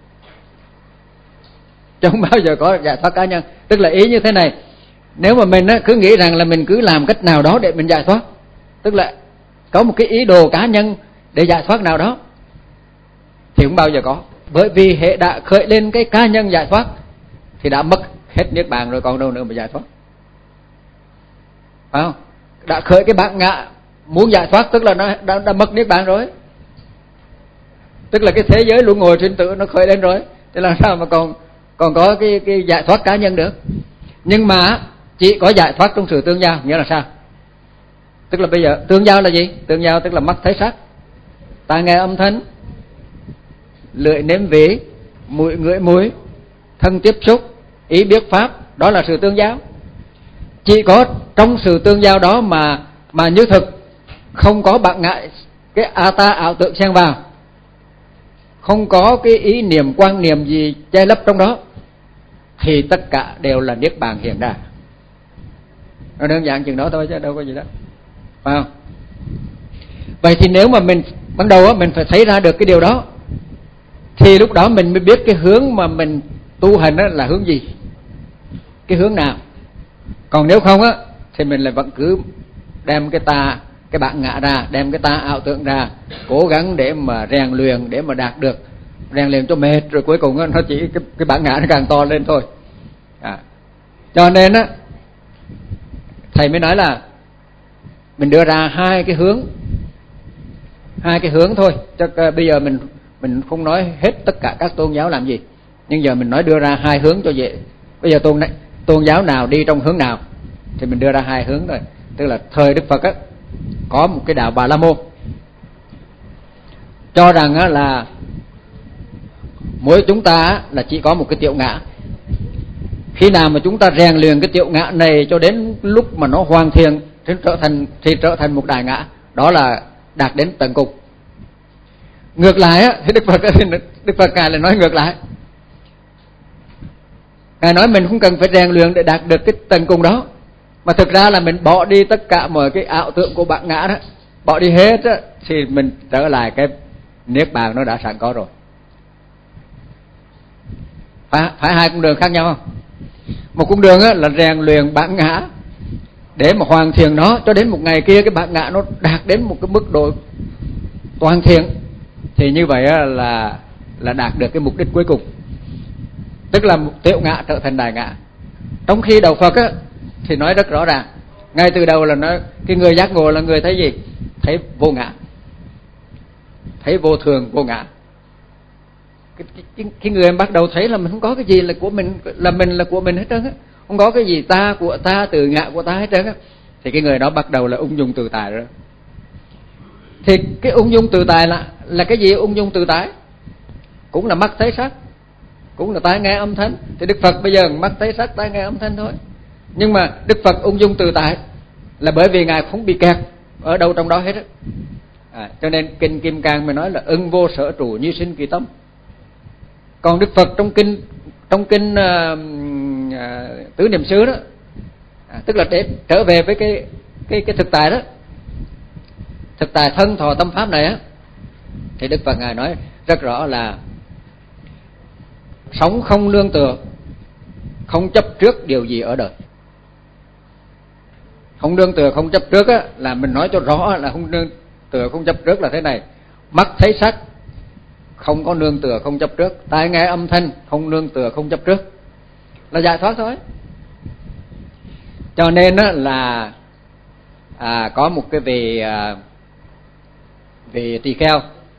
chứ không bao giờ có giải thoát cá nhân. Tức là ý như thế này, nếu mà mình cứ nghĩ rằng là mình cứ làm cách nào đó để mình giải thoát, tức là có một cái ý đồ cá nhân để giải thoát nào đó, thì không bao giờ có. Bởi vì hệ đã khởi lên cái cá nhân giải thoát thì đã mất hết niết bàn rồi, còn đâu nữa mà giải thoát, phải không? Đã khởi cái bát ngã muốn giải thoát, tức là nó đã mất niết bàn rồi, tức là cái thế giới luân hồi sinh tử nó khởi lên rồi, Thế làm sao mà còn có cái giải thoát cá nhân được? Nhưng mà chỉ có giải thoát trong sự tương giao. Nghĩa là sao? Tức là bây giờ tương giao là gì? Tương giao tức là mắt thấy sắc, tai nghe âm thanh, lưỡi nếm vị, mũi ngửi mùi, thân tiếp xúc, ý biết pháp. Đó là sự tương giao. Chỉ có trong sự tương giao đó mà như thực, không có bạn ngại cái ta ảo tượng xen vào, không có cái ý niệm quan niệm gì che lấp trong đó, thì tất cả đều là niết bàn hiện ra. Nó đơn giản chừng đó thôi chứ đâu có gì đó, phải không? Vậy thì nếu mà mình ban đầu á, mình phải thấy ra được cái điều đó, thì lúc đó mình mới biết cái hướng mà mình tu hành á là hướng gì, cái hướng nào. Còn nếu không á, thì mình lại vẫn cứ đem cái bản ngã ra, đem cái ta ảo tưởng ra, cố gắng để mà rèn luyện, để mà đạt được, rèn luyện cho mệt, rồi cuối cùng á, nó chỉ cái bản ngã nó càng to lên thôi. Cho nên á, thầy mới nói là mình đưa ra hai cái hướng thôi. Chắc bây giờ mình không nói hết tất cả các tôn giáo làm gì, nhưng giờ mình nói đưa ra hai hướng cho dễ. Bây giờ tôn giáo nào đi trong hướng nào thì mình đưa ra hai hướng rồi. Tức là thời Đức Phật á, có một cái đạo Bà La Môn cho rằng á là mỗi chúng ta là chỉ có một cái tiểu ngã. Khi nào mà chúng ta rèn luyện cái tiểu ngã này cho đến lúc mà nó hoàn thiện thì trở thành một đại ngã, đó là đạt đến tận cùng. Ngược lại á, thì Đức Phật ngài lại nói ngược lại. Ngài nói mình không cần phải rèn luyện để đạt được cái tận cùng đó, mà thực ra là mình bỏ đi tất cả mọi cái ảo tưởng của bản ngã đó, bỏ đi hết á, thì mình trở lại cái niết bàn nó đã sẵn có rồi. Phải hai con đường khác nhau không? Một con đường á, là rèn luyện bản ngã để mà hoàn thiện nó, cho đến một ngày kia cái bản ngã nó đạt đến một cái mức độ toàn thiện, thì như vậy á, là đạt được cái mục đích cuối cùng, tức là tiểu ngã trở thành đại ngã. Trong khi đạo Phật á, thì nói rất rõ ràng, ngay từ đầu là nói cái người giác ngộ là người thấy gì? Thấy vô ngã, thấy vô thường, vô ngã. Cái người em bắt đầu thấy là mình không có cái gì là của mình, là mình là của mình hết trơn á, không có cái gì ta của ta, từ ngã của ta hết trơn á, thì cái người đó bắt đầu là ung dung tự tại rồi. Thì cái ung dung tự tại là cái gì? Ung dung tự tại cũng là mắt thấy sắc, cũng là tai nghe âm thanh. Thì Đức Phật bây giờ mắt thấy sắc, tai nghe âm thanh thôi. Nhưng mà Đức Phật ung dung tự tại là bởi vì ngài không bị kẹt ở đâu trong đó hết á. Cho nên kinh Kim Cang mới nói là ưng vô sở trụ như sinh kỳ tâm. Còn Đức Phật trong kinh Tứ Niệm xứ đó, tức là để trở về với cái thực tại đó, thực tại thân thọ tâm pháp này á, thì Đức Phật ngài nói rất rõ là sống không nương tựa, không chấp trước điều gì ở đời. Không nương tựa, không chấp trước á, là mình nói cho rõ là không nương tựa, không chấp trước là thế này: mắt thấy sắc, không có nương tựa, không chấp trước; tai nghe âm thanh, không nương tựa, không chấp trước, là giải thoát thôi. Cho nên á, là có một cái vị tỳ kheo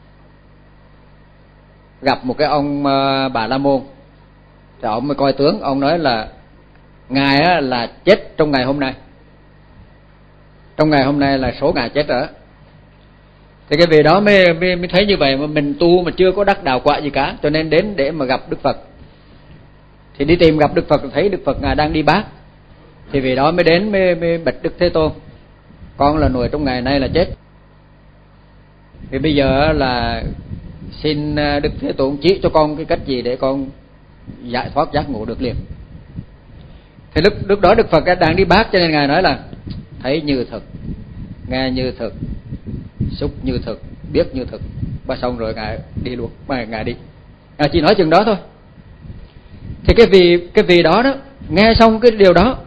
gặp một cái ông Bà La Môn, thì ông mới coi tướng, ông nói là ngài á, là chết trong ngày hôm nay. Trong ngày hôm nay là số ngài chết rồi. Thì cái vị đó mới thấy như vậy, mà mình tu mà chưa có đắc đạo quả gì cả, cho nên đến để mà gặp Đức Phật. Thì đi tìm gặp Đức Phật, thấy Đức Phật ngài đang đi bát. Thì vị đó mới đến mới bạch Đức Thế Tôn: con là người trong ngày nay là chết, thì bây giờ là xin Đức Thế Tôn chỉ cho con cái cách gì để con giải thoát giác ngộ được liền. Thì lúc đó Đức Phật đang đi bát, cho nên ngài nói là thấy như thực, nghe như thực, xúc như thực, biết như thực. Và xong rồi ngài đi luôn, ngài đi. Ngài chỉ nói chừng đó thôi. Thì cái vị đó nghe xong cái điều đó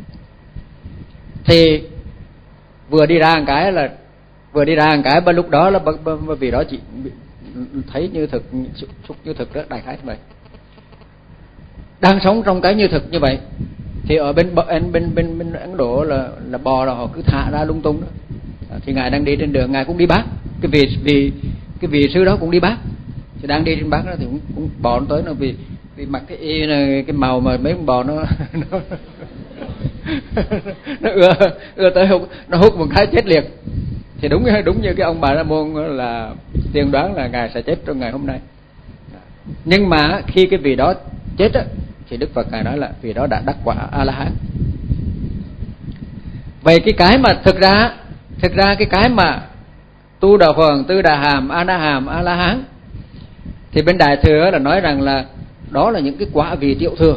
thì vừa đi ra một cái bên lúc đó là vì đó chị thấy như thực, xúc như thực, rất đại khái như vậy. Đang sống trong cái như thực như vậy, thì ở bên Ấn Độ là bò là họ cứ thả ra lung tung đó. Thì ngài đang đi trên đường, ngài cũng đi bát, cái vị sư đó cũng đi bát. Thì đang đi trên Bắc đó thì cũng bò nó tới, nó vì mặc cái y này, cái màu mà mấy con bò nó nó ưa tới nó hút một cái chết liệt. Thì đúng như cái ông Bà La Môn là tiên đoán là ngài sẽ chết trong ngày hôm nay. Nhưng mà khi cái vị đó chết á, thì Đức Phật ngài nói là vị đó đã đắc quả A La Hán. Vậy cái mà thực ra cái mà Tu Đà Hoàng, Tư Đà Hàm, A Na Hàm, A La Hán thì bên Đại Thừa là nói rằng là đó là những cái quả vị tiểu thừa.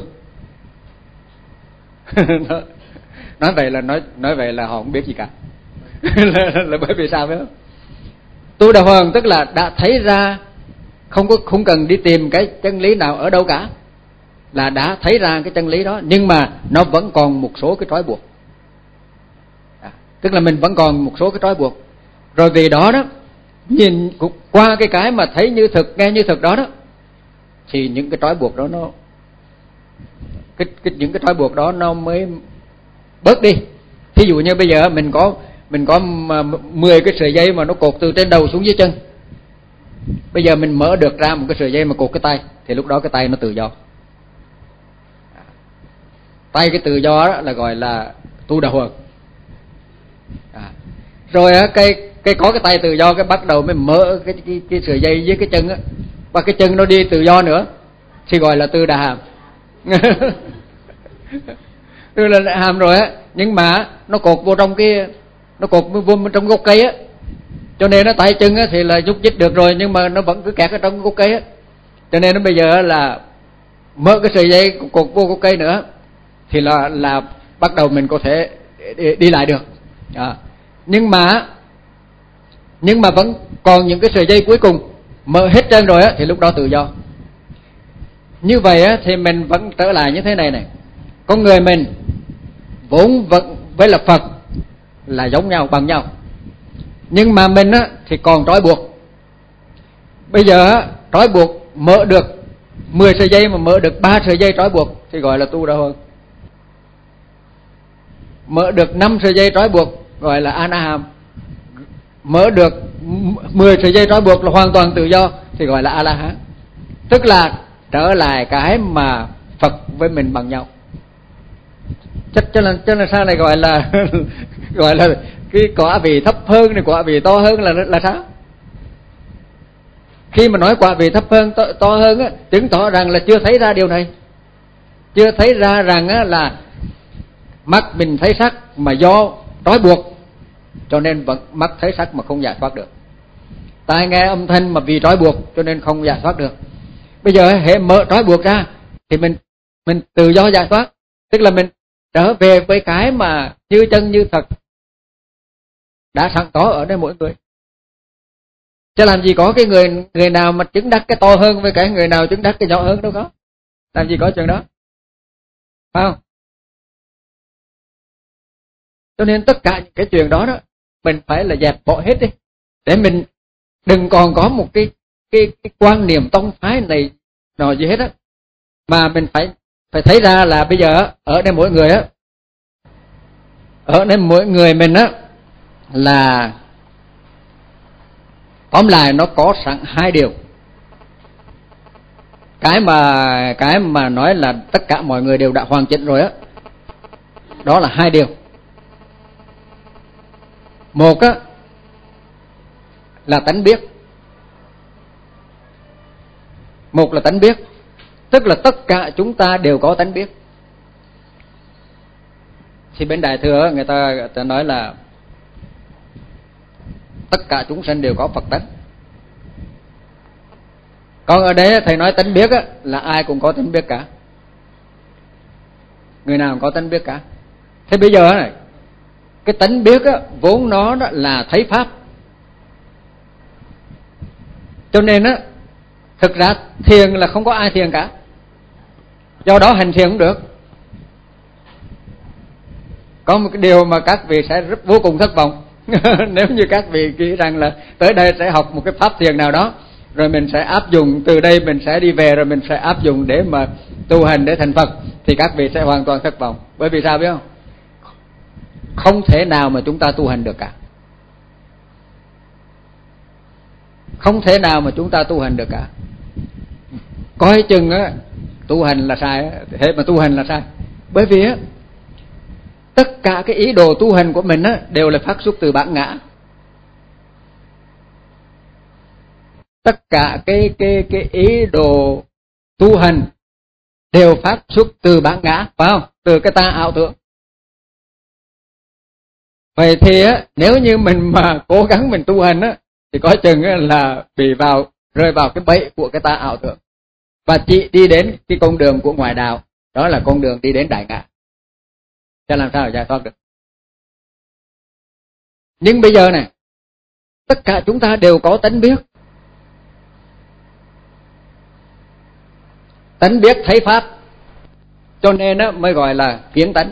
nói vậy là họ không biết gì cả. là bởi vì sao biết không? Tu Đà Hoàng tức là đã thấy ra, không cần đi tìm cái chân lý nào ở đâu cả, là đã thấy ra cái chân lý đó, nhưng mà nó vẫn còn một số cái trói buộc. Tức là mình vẫn còn một số cái trói buộc. Rồi vì đó đó, nhìn qua cái mà thấy như thực, nghe như thực đó đó, thì những cái trói buộc đó nó những cái trói buộc đó nó mới bớt đi. Thí dụ như bây giờ mình có 10 cái sợi dây mà nó cột từ trên đầu xuống dưới chân. Bây giờ mình mở được ra một cái sợi dây mà cột cái tay, thì lúc đó cái tay nó tự do. Tay cái tự do đó là gọi là Tu Đà Hoàng. Rồi cái có cái tay tự do, cái bắt đầu mới mở cái sợi dây với cái chân á, và cái chân nó đi tự do nữa thì gọi là Tư Đà Hàm. Tư Đà Hàm rồi á, nhưng mà nó cột vô trong nó cột vô trong gốc cây á, cho nên nó tay chân á thì là nhúc nhích được rồi, nhưng mà nó vẫn cứ kẹt ở trong gốc cây á, cho nên nó bây giờ là mở cái sợi dây cột vô gốc cây nữa thì là bắt đầu mình có thể đi lại được. Nhưng mà vẫn còn những cái sợi dây cuối cùng, mở hết trơn rồi á thì lúc đó tự do. Như vậy á thì mình vẫn trở lại như thế này. Con người mình vốn vẫn với là Phật là giống nhau, bằng nhau, nhưng mà mình á thì còn trói buộc. Bây giờ á, trói buộc mở được 10 sợi dây mà mở được 3 sợi dây trói buộc thì gọi là Tu Đà Hoàng. Mở được 5 sợi dây trói buộc gọi là A Na Hàm. Mở được 10 sợi dây trói buộc là hoàn toàn tự do thì gọi là A La Hán. Tức là trở lại cái mà Phật với mình bằng nhau. Cho nên sao này gọi là gọi là cái quả vị thấp hơn này, quả vị to hơn là sao? Khi mà nói quả vị thấp hơn, to hơn á, chứng tỏ rằng là chưa thấy ra điều này. Chưa thấy ra rằng á là mắt mình thấy sắc mà do trói buộc cho nên vẫn mắt thấy sắc mà không giải thoát được. Tai nghe âm thanh mà vì trói buộc cho nên không giải thoát được. Bây giờ hệ mở trói buộc ra thì mình tự do giải thoát, tức là mình trở về với cái mà như chân như thật đã sẵn có ở đây mỗi người. Chứ làm gì có cái người nào mà chứng đắc cái to hơn với cái người nào chứng đắc cái nhỏ hơn, đâu có. Làm gì có chuyện đó, phải không? Cho nên tất cả những cái chuyện đó đó mình phải là dẹp bỏ hết đi, để mình đừng còn có một cái quan niệm tông phái này nọ gì hết á, mà mình phải thấy ra là bây giờ ở đây mỗi người á, ở đây mỗi người mình á là tóm lại nó có sẵn hai điều. Cái mà nói là tất cả mọi người đều đã hoàn chỉnh rồi á, đó là hai điều. Một á là tánh biết. Một là tánh biết, tức là tất cả chúng ta đều có tánh biết. Thì bên Đại Thừa người ta nói là tất cả chúng sanh đều có Phật tánh. Còn ở đây thầy nói tánh biết á, là ai cũng có tánh biết cả, người nào cũng có tánh biết cả. Thế bây giờ này, cái tánh biết á, vốn nó đó là thấy pháp, cho nên á thực ra thiền là không có ai thiền cả, do đó hành thiền cũng được. Có một cái điều mà các vị sẽ vô cùng thất vọng nếu như các vị nghĩ rằng là tới đây sẽ học một cái pháp thiền nào đó, rồi mình sẽ áp dụng từ đây, mình sẽ đi về rồi mình sẽ áp dụng để mà tu hành để thành Phật, thì các vị sẽ hoàn toàn thất vọng. Bởi vì sao biết không? Không thể nào mà chúng ta tu hành được cả. Không thể nào mà chúng ta tu hành được cả. coi chừng á tu hành là sai, thế mà tu hành là sai. Bởi vì á tất cả cái ý đồ tu hành của mình á đều là phát xuất từ bản ngã. Tất cả cái ý đồ tu hành đều phát xuất từ bản ngã, phải không? Từ cái ta ảo tưởng. Vậy thì á, nếu như mình mà cố gắng mình tu hành á, thì coi chừng á, là rơi vào cái bẫy của cái ta ảo tưởng, và chỉ đi đến cái con đường của ngoại đạo, đó là con đường đi đến đại ngã. Cho làm sao giải thoát được? Nhưng bây giờ này, tất cả chúng ta đều có tánh biết. Tánh biết thấy pháp, cho nên á, mới gọi là kiến tánh,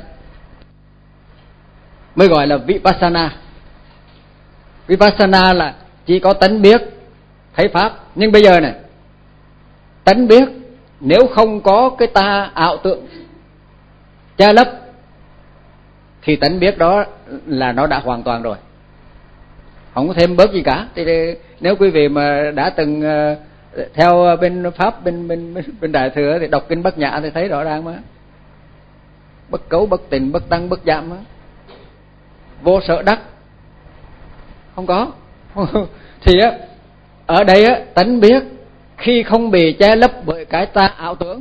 mới gọi là Vipassana. Vipassana là chỉ có tánh biết thấy pháp. Nhưng bây giờ này, tánh biết nếu không có cái ta ảo tưởng che lấp thì tánh biết đó là nó đã hoàn toàn rồi, không có thêm bớt gì cả. Thì nếu quý vị mà đã từng theo bên pháp, bên đại thừa thì đọc kinh Bát Nhã thì thấy rõ ràng mà, bất cấu bất tịnh bất tăng bất giảm mà. Vô sở đắc không có. Thì á, ở đây á, tánh biết khi không bị che lấp bởi cái ta ảo tưởng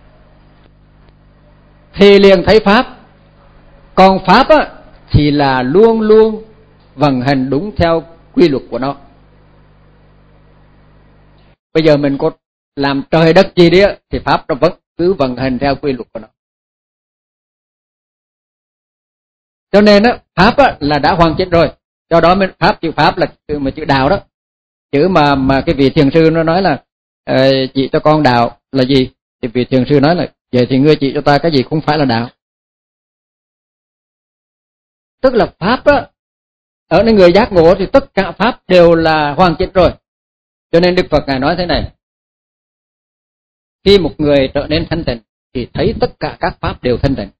thì liền thấy pháp. Còn pháp á thì là luôn luôn vận hành đúng theo quy luật của nó. Bây giờ mình có làm trời đất gì đi á thì pháp nó vẫn cứ vận hành theo quy luật của nó. Cho nên á, pháp á là đã hoàn chỉnh rồi. Do đó pháp, chữ pháp là chữ đạo đó. Chữ mà cái vị thiền sư nó nói là chỉ cho con đạo là gì? Thì vị thiền sư nói là vậy thì ngươi chỉ cho ta cái gì không phải là đạo. Tức là pháp á, ở nơi người giác ngộ thì tất cả pháp đều là hoàn chỉnh rồi. Cho nên Đức Phật Ngài nói thế này: khi một người trở nên thanh tịnh thì thấy tất cả các pháp đều thanh tịnh.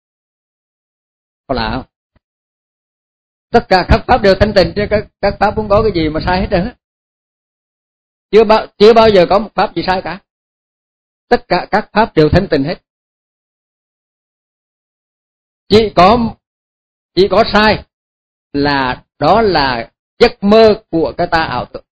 Có lạ không? Tất cả các pháp đều thanh tịnh, chứ các pháp không có cái gì mà sai hết trơn. Chưa bao giờ có một pháp gì sai cả. Tất cả các pháp đều thanh tịnh hết. Chỉ có sai là đó là giấc mơ của cái ta ảo tưởng.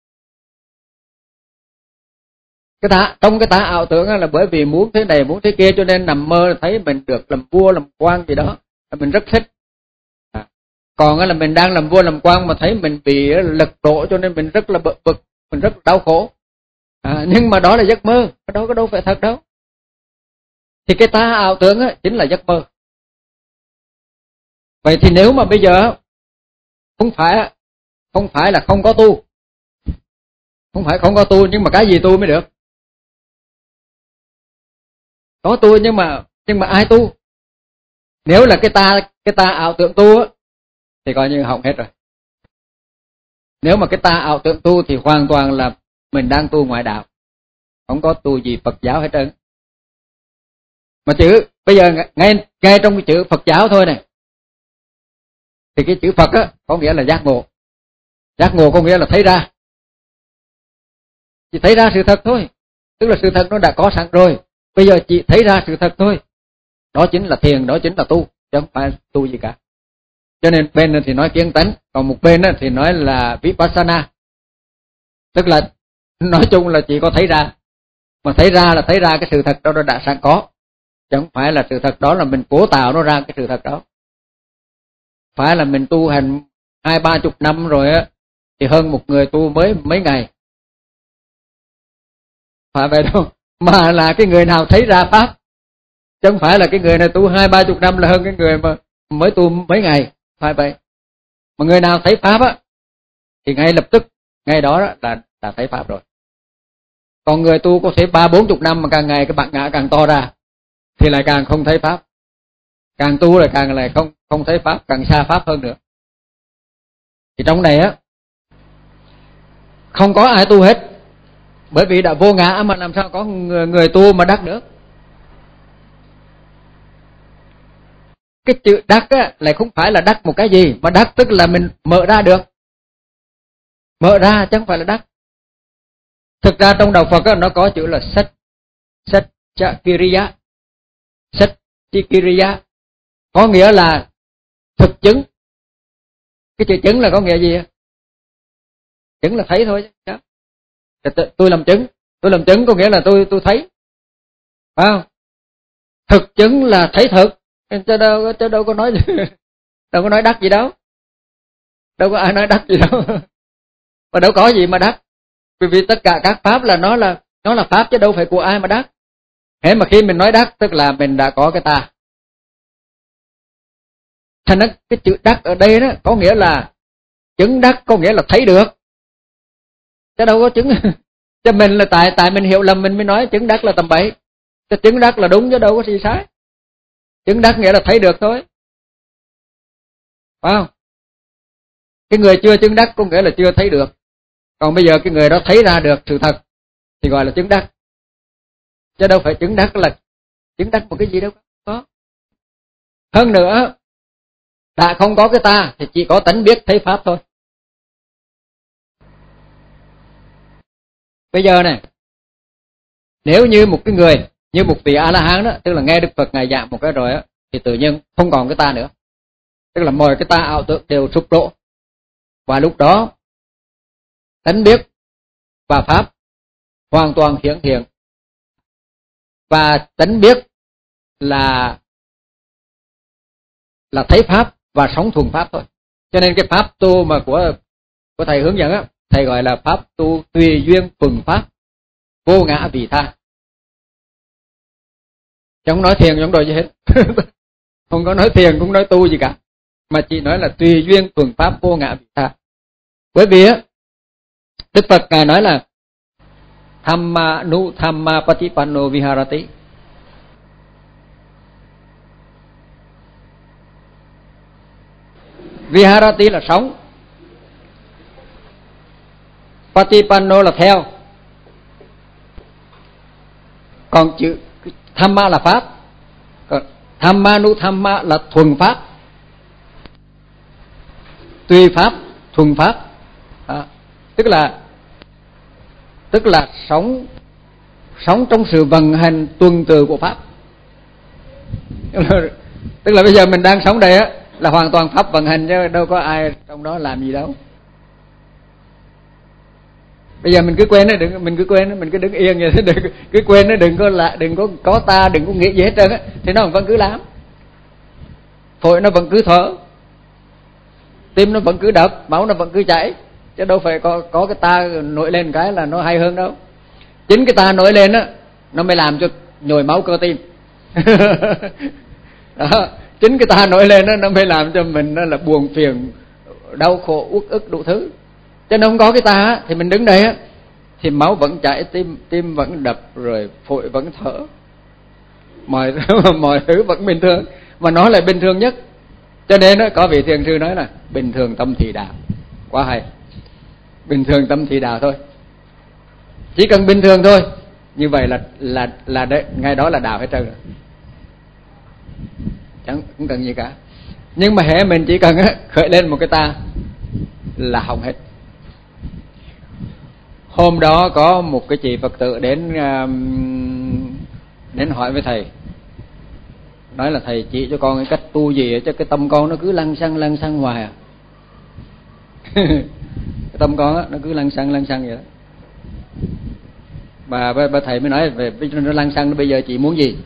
Trong cái ta ảo tưởng là bởi vì muốn thế này muốn thế kia cho nên nằm mơ thấy mình được làm vua làm quan gì đó, mình rất thích. Còn là mình đang làm vua làm quan mà thấy mình bị lật đổ cho nên mình rất là bực, mình rất là đau khổ. Nhưng mà đó là giấc mơ, đó có đâu phải thật đâu. Thì cái ta ảo tưởng chính là giấc mơ. Vậy thì nếu mà bây giờ không phải là không có tu, không phải không có tu, nhưng mà cái gì tu mới được? Có tu nhưng mà ai tu? Nếu là cái ta ảo tưởng tu thì coi như hỏng hết rồi. Nếu mà cái ta ảo tưởng tu thì hoàn toàn là mình đang tu ngoại đạo, không có tu gì Phật giáo hết trơn. Mà bây giờ ngay trong cái chữ Phật giáo thôi này, thì cái chữ Phật có nghĩa là giác ngộ. Giác ngộ có nghĩa là thấy ra. Chỉ thấy ra sự thật thôi. Tức là sự thật nó đã có sẵn rồi. Bây giờ chỉ thấy ra sự thật thôi. Đó chính là thiền, đó chính là tu, chứ không phải tu gì cả. Cho nên bên thì nói kiến tánh, còn một bên thì nói là Vipassana. Tức là nói chung là chỉ có thấy ra. Mà thấy ra là thấy ra cái sự thật đó nó đã sẵn có. Chứ không phải là sự thật đó là mình cố tạo nó ra cái sự thật đó. Phải là mình tu hành 20-30 năm rồi thì hơn một người tu mới mấy ngày. Phải vậy đâu. Mà là cái người nào thấy ra pháp. Chứ không phải là cái người này tu 20-30 năm là hơn cái người mà mới tu mấy ngày. Phải vậy. Mà người nào thấy pháp thì ngay lập tức, ngay đó là thấy pháp rồi. Còn người tu có thể 30-40 năm mà càng ngày cái bản ngã càng to ra thì lại càng không thấy pháp. Càng tu lại càng lại không thấy pháp, càng xa pháp hơn nữa. Thì trong này không có ai tu hết. Bởi vì đã vô ngã mà làm sao có người tu mà đắc được. Cái chữ đắc lại không phải là đắc một cái gì, mà đắc tức là mình mở ra được. Mở ra chứ không phải là đắc. Thực ra trong đạo Phật nó có chữ là sách Satchakiriya. Satchikiriya có nghĩa là thực chứng. Cái chữ chứng là có nghĩa gì? Chứng là thấy thôi. Tôi làm chứng có nghĩa là tôi thấy, phải không? Thực chứng là thấy thực, chứ đâu có nói gì, đâu có nói đắc gì đâu, đâu có ai nói đắc gì đâu, mà đâu có gì mà đắc, vì tất cả các pháp là nó là pháp chứ đâu phải của ai mà đắc. Thế mà khi mình nói đắc tức là mình đã có cái ta. Thành ra cái chữ đắc ở đây đó có nghĩa là chứng đắc, có nghĩa là thấy được, chứ đâu có chứng. Cho mình là tại mình hiểu lầm mình mới nói chứng đắc là tầm bậy. Chứ chứng đắc là đúng chứ đâu có gì sai. Chứng đắc nghĩa là thấy được thôi, phải không? Cái người chưa chứng đắc có nghĩa là chưa thấy được. Còn bây giờ cái người đó thấy ra được sự thật thì gọi là chứng đắc. Chứ đâu phải chứng đắc là chứng đắc một cái gì đâu có. Hơn nữa, đã không có cái ta thì chỉ có tánh biết thấy pháp thôi. Bây giờ này, nếu như một cái người, như một vị A-la-hán đó, tức là nghe Đức Phật Ngài giảng một cái rồi á, thì tự nhiên không còn cái ta nữa. Tức là mọi cái ta ảo tưởng đều sụp đổ. Và lúc đó, tánh biết và pháp hoàn toàn hiển hiện. Và tánh biết là thấy pháp và sống thuần pháp thôi. Cho nên cái pháp tu mà của thầy hướng dẫn á, thầy gọi là pháp tu tùy duyên thuần pháp, vô ngã vị tha. Chứ không nói thiền, không nói gì hết. Không có nói thiền, cũng nói tu gì cả, mà chỉ nói là tùy duyên thuần pháp vô ngã vị tha. Bởi vì á, Đức Phật Ngài nói là Thamma nu thamma patipanno viharati. Viharati là sống, patipanno là theo. Còn chữ Thamma là pháp, còn Thamma nu thamma là thuần pháp, tùy pháp, thuần pháp. Tức là sống trong sự vận hành tuần tự của pháp. Tức là bây giờ mình đang sống đây á là hoàn toàn pháp vận hành, chứ đâu có ai trong đó làm gì đâu. Bây giờ mình cứ quên nó, mình cứ đứng yên vậy, cứ quên nó, đừng có ta, đừng có nghĩ gì hết trơn á, thì nó vẫn cứ làm. Phổi nó vẫn cứ thở, tim nó vẫn cứ đập, máu nó vẫn cứ chảy, chứ đâu phải có cái ta nổi lên cái là nó hay hơn đâu. Chính cái ta nổi lên á, nó mới làm cho nhồi máu cơ tim. Đó, chính cái ta nổi lên á, nó mới làm cho mình là buồn phiền, đau khổ, uất ức đủ thứ. Chứ nó không có cái ta á, thì mình đứng đây á, thì máu vẫn chảy, tim vẫn đập, rồi phổi vẫn thở, mọi thứ vẫn bình thường, mà nó lại bình thường nhất. Cho nên đó, có vị thiền sư nói là bình thường tâm thì đạo. Quá hay. Bình thường tâm thì đạo thôi, chỉ cần bình thường thôi, như vậy là đấy, ngay đó là đạo hết trơn rồi, chẳng không cần gì cả. Nhưng mà hễ mình chỉ cần khởi lên một cái ta là hỏng hết. Hôm đó có một cái chị Phật tử đến hỏi với thầy, nói là thầy chỉ cho con cái cách tu gì chứ cái tâm con nó cứ lăng xăng hoài à. Cái tâm con á, nó cứ lăng xăng vậy đó. Bà thầy mới nói về nó lăng xăng, nó bây giờ chị muốn gì?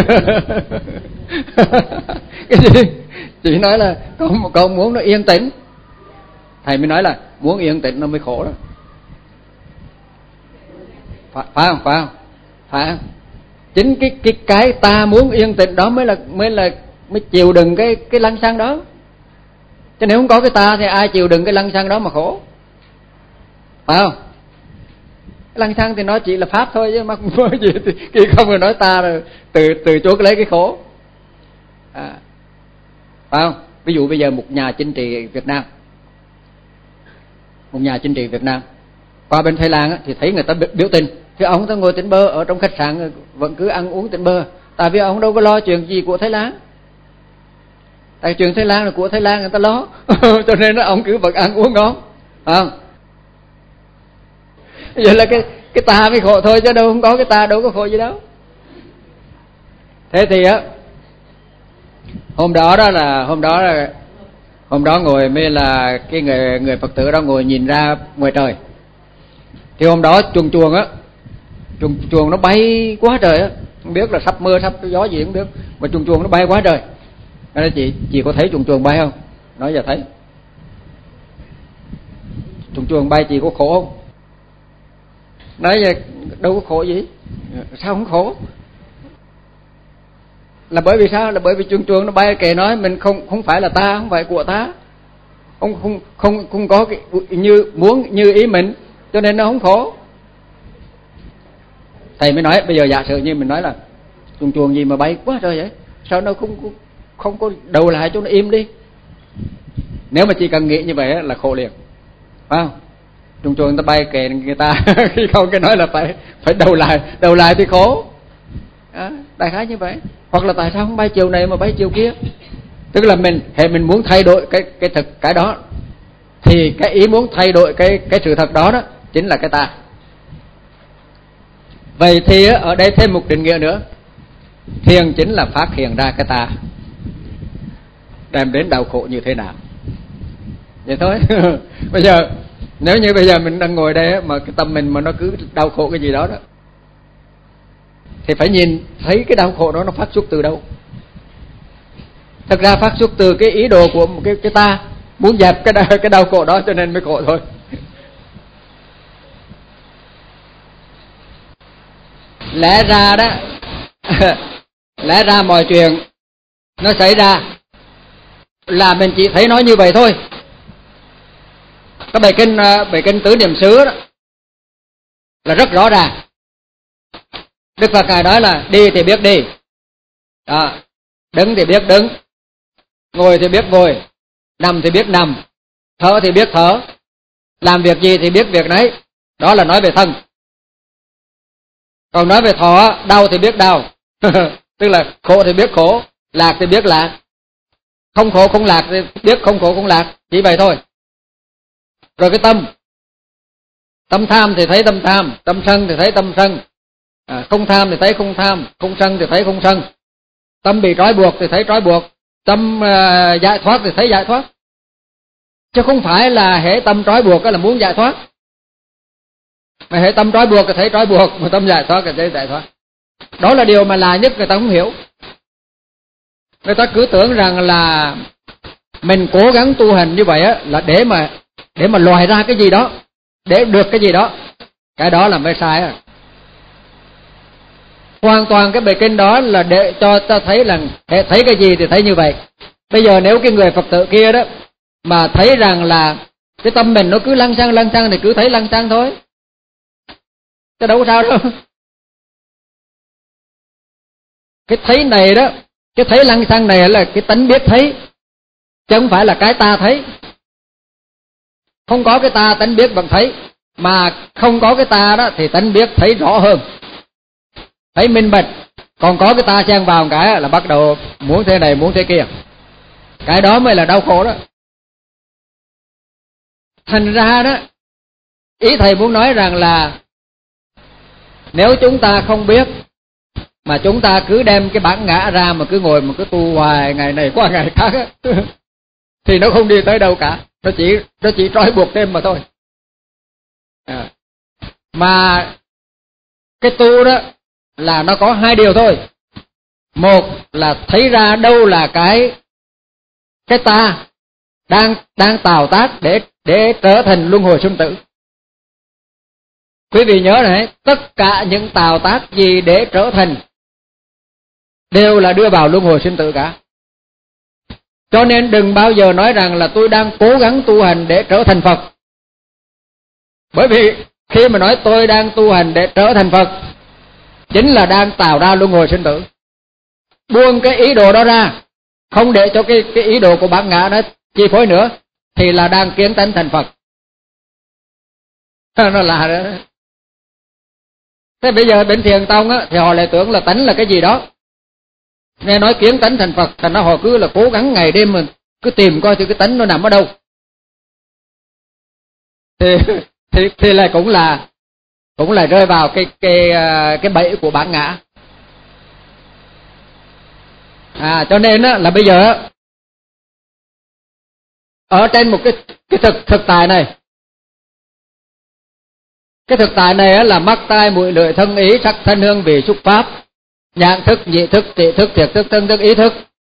Cái gì? Chị nói là con muốn nó yên tĩnh. Thầy mới nói là muốn yên tĩnh nó mới khổ đó. Phải không? Chính cái ta muốn yên tĩnh đó mới chịu đựng cái lăng xăng đó. Chứ nếu không có cái ta thì ai chịu đựng cái lăng xăng đó mà khổ. Phải không? Cái lăng xăng thì nó chỉ là pháp thôi, chứ mà không có gì thì không rồi nói ta rồi từ chuốc lấy cái khổ. Phải không? Ví dụ bây giờ một nhà chính trị Việt Nam qua bên Thái Lan thì thấy người ta biểu tình, thì ông ta ngồi tỉnh bơ ở trong khách sạn vẫn cứ ăn uống tỉnh bơ, tại vì ông đâu có lo chuyện gì của Thái Lan. Tại chuyện Thái Lan là của Thái Lan, người ta lo. Cho nên ông cứ vẫn ăn uống ngon, không? Vậy là cái ta mới khổ thôi, chứ đâu không có cái ta đâu có khổ gì đâu. Thế thì á, hôm đó ngồi mới là cái người Phật tử đó ngồi nhìn ra ngoài trời. Thì hôm đó chuồng nó bay quá trời á, không biết là sắp mưa sắp gió gì không biết, mà chuồng nó bay quá trời. Nói chị có thấy chuồng bay không? Nói giờ thấy. Chuồng bay chị có khổ không? Nói giờ đâu có khổ gì, sao không khổ? Là bởi vì sao? Là bởi vì chuồng nó bay kệ nói mình không phải là ta, không phải của ta, không có cái như muốn như ý mình, cho nên nó không khổ. Thầy mới nói bây giờ giả sử như mình nói là chuồng gì mà bay quá trời vậy, sao nó không có đầu lại cho nó im đi. Nếu mà chỉ cần nghĩ như vậy là khổ liền, phải không? Chuồng ta bay kệ người ta khi không cái nói là phải đầu lại thì khổ. Đại khái như vậy. Hoặc là tại sao không bay chiều này mà bay chiều kia? Tức là mình muốn thay đổi cái đó, thì cái ý muốn thay đổi cái sự thật đó chính là cái ta. Vậy thì ở đây thêm một định nghĩa nữa, thiền chính là phát hiện ra cái ta đem đến đau khổ như thế nào. Vậy thôi. Bây giờ nếu như bây giờ mình đang ngồi đây mà cái tâm mình mà nó cứ đau khổ cái gì đó thì phải nhìn thấy cái đau khổ đó nó phát xuất từ đâu. Thật ra phát xuất từ cái ý đồ của một cái ta muốn dẹp cái đau khổ đó cho nên mới khổ thôi. Lẽ ra đó lẽ ra mọi chuyện nó xảy ra là mình chỉ thấy nó như vậy thôi. Cái bài kinh Tứ Niệm xứ đó là rất rõ ràng. Đức Phật Ngài nói là đi thì biết đi, đứng thì biết đứng, ngồi thì biết ngồi, nằm thì biết nằm, thở thì biết thở, làm việc gì thì biết việc nấy. Đó là nói về thân. Còn nói về thọ, đau thì biết đau tức là khổ thì biết khổ, lạc thì biết lạc, không khổ không lạc thì biết không khổ không lạc, chỉ vậy thôi. Rồi cái tâm tham thì thấy tâm tham, tâm sân thì thấy tâm sân, không tham thì thấy không tham, không sân thì thấy không sân. Tâm bị trói buộc thì thấy trói buộc, tâm giải thoát thì thấy giải thoát. Chứ không phải là hễ tâm trói buộc là muốn giải thoát, mà hễ tâm trói buộc thì thấy trói buộc, mà tâm giải thoát thì thấy giải thoát. Đó là điều mà lạ nhất người ta không hiểu. Người ta cứ tưởng rằng là mình cố gắng tu hành như vậy là để mà lòi ra cái gì đó, để được cái gì đó. Cái đó là mới sai. Hoàn toàn cái bài kinh đó là để cho ta thấy là thấy cái gì thì thấy như vậy. Bây giờ nếu cái người Phật tử kia đó mà thấy rằng là cái tâm mình nó cứ lăng xăng thì cứ thấy lăng xăng thôi, chứ đâu có sao đâu. Cái thấy này đó, cái thấy lăng xăng này là cái tánh biết thấy, chứ không phải là cái ta thấy. Không có cái ta tánh biết bằng thấy, mà không có cái ta đó thì tánh biết thấy rõ hơn, thấy minh bạch. Còn có cái ta xen vào một cái là bắt đầu muốn thế này muốn thế kia, cái đó mới là đau khổ đó. Thành ra đó, ý thầy muốn nói rằng là nếu chúng ta không biết mà chúng ta cứ đem cái bản ngã ra mà cứ ngồi mà cứ tu hoài ngày này qua ngày khác thì nó không đi tới đâu cả, nó chỉ trói buộc thêm mà thôi. Mà cái tu đó là nó có hai điều thôi. Một là thấy ra đâu là cái ta đang tạo tác để trở thành luân hồi sinh tử. Quý vị nhớ này, tất cả những tạo tác gì để trở thành đều là đưa vào luân hồi sinh tử cả. Cho nên đừng bao giờ nói rằng là tôi đang cố gắng tu hành để trở thành Phật. Bởi vì khi mà nói tôi đang tu hành để trở thành Phật, chính là đang tạo ra luân hồi sinh tử. Buông cái ý đồ đó ra, không để cho cái ý đồ của bản ngã nó chi phối nữa, thì là đang kiến tánh thành Phật. Nó lạ đó. Thế bây giờ bên Thiền Tông thì họ lại tưởng là tánh là cái gì đó. Nghe nói kiến tánh thành Phật, thành ra họ cứ là cố gắng ngày đêm mình cứ tìm coi thì cái tánh nó nằm ở đâu. Thì lại cũng là rơi vào cái bẫy của bản ngã. Cho nên là bây giờ ở trên một cái thực tại này, cái thực tại này là mắt tai mũi lưỡi thân ý sắc thân hương vị xúc pháp, nhãn thức nhị thức trị thức thiệt thức thân thức ý thức.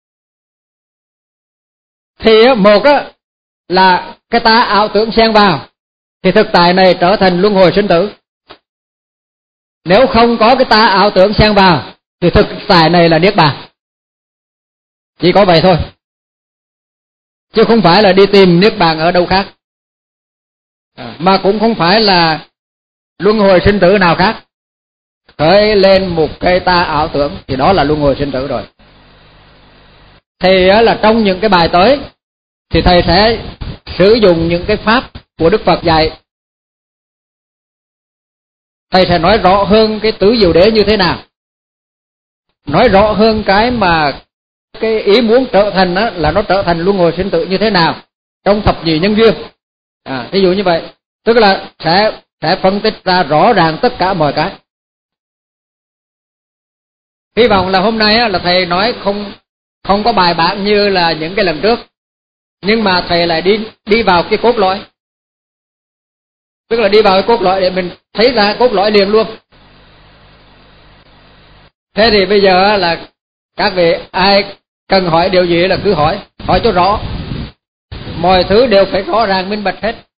Thì một là cái ta ảo tưởng xen vào thì thực tại này trở thành luân hồi sinh tử. Nếu không có cái ta ảo tưởng xen vào thì thực tại này là niết bàn. Chỉ có vậy thôi, chứ không phải là đi tìm niết bàn ở đâu khác, mà cũng không phải là luân hồi sinh tử nào khác. Khởi lên một cái ta ảo tưởng thì đó là luân hồi sinh tử rồi. Thì là trong những cái bài tới thì thầy sẽ sử dụng những cái pháp của Đức Phật dạy. Thầy sẽ nói rõ hơn cái tứ diệu đế như thế nào, nói rõ hơn cái mà cái ý muốn trở thành là nó trở thành luân hồi sinh tử như thế nào trong thập nhị nhân duyên. Ví dụ như vậy, tức là sẽ phân tích ra rõ ràng tất cả mọi cái. Hy vọng là hôm nay là thầy nói không có bài bản như là những cái lần trước, nhưng mà thầy lại đi vào cái cốt lõi, tức là đi vào cái cốt lõi để mình thấy ra cốt lõi liền luôn. Thế thì bây giờ là các vị ai cần hỏi điều gì là cứ hỏi cho rõ, mọi thứ đều phải rõ ràng minh bạch hết.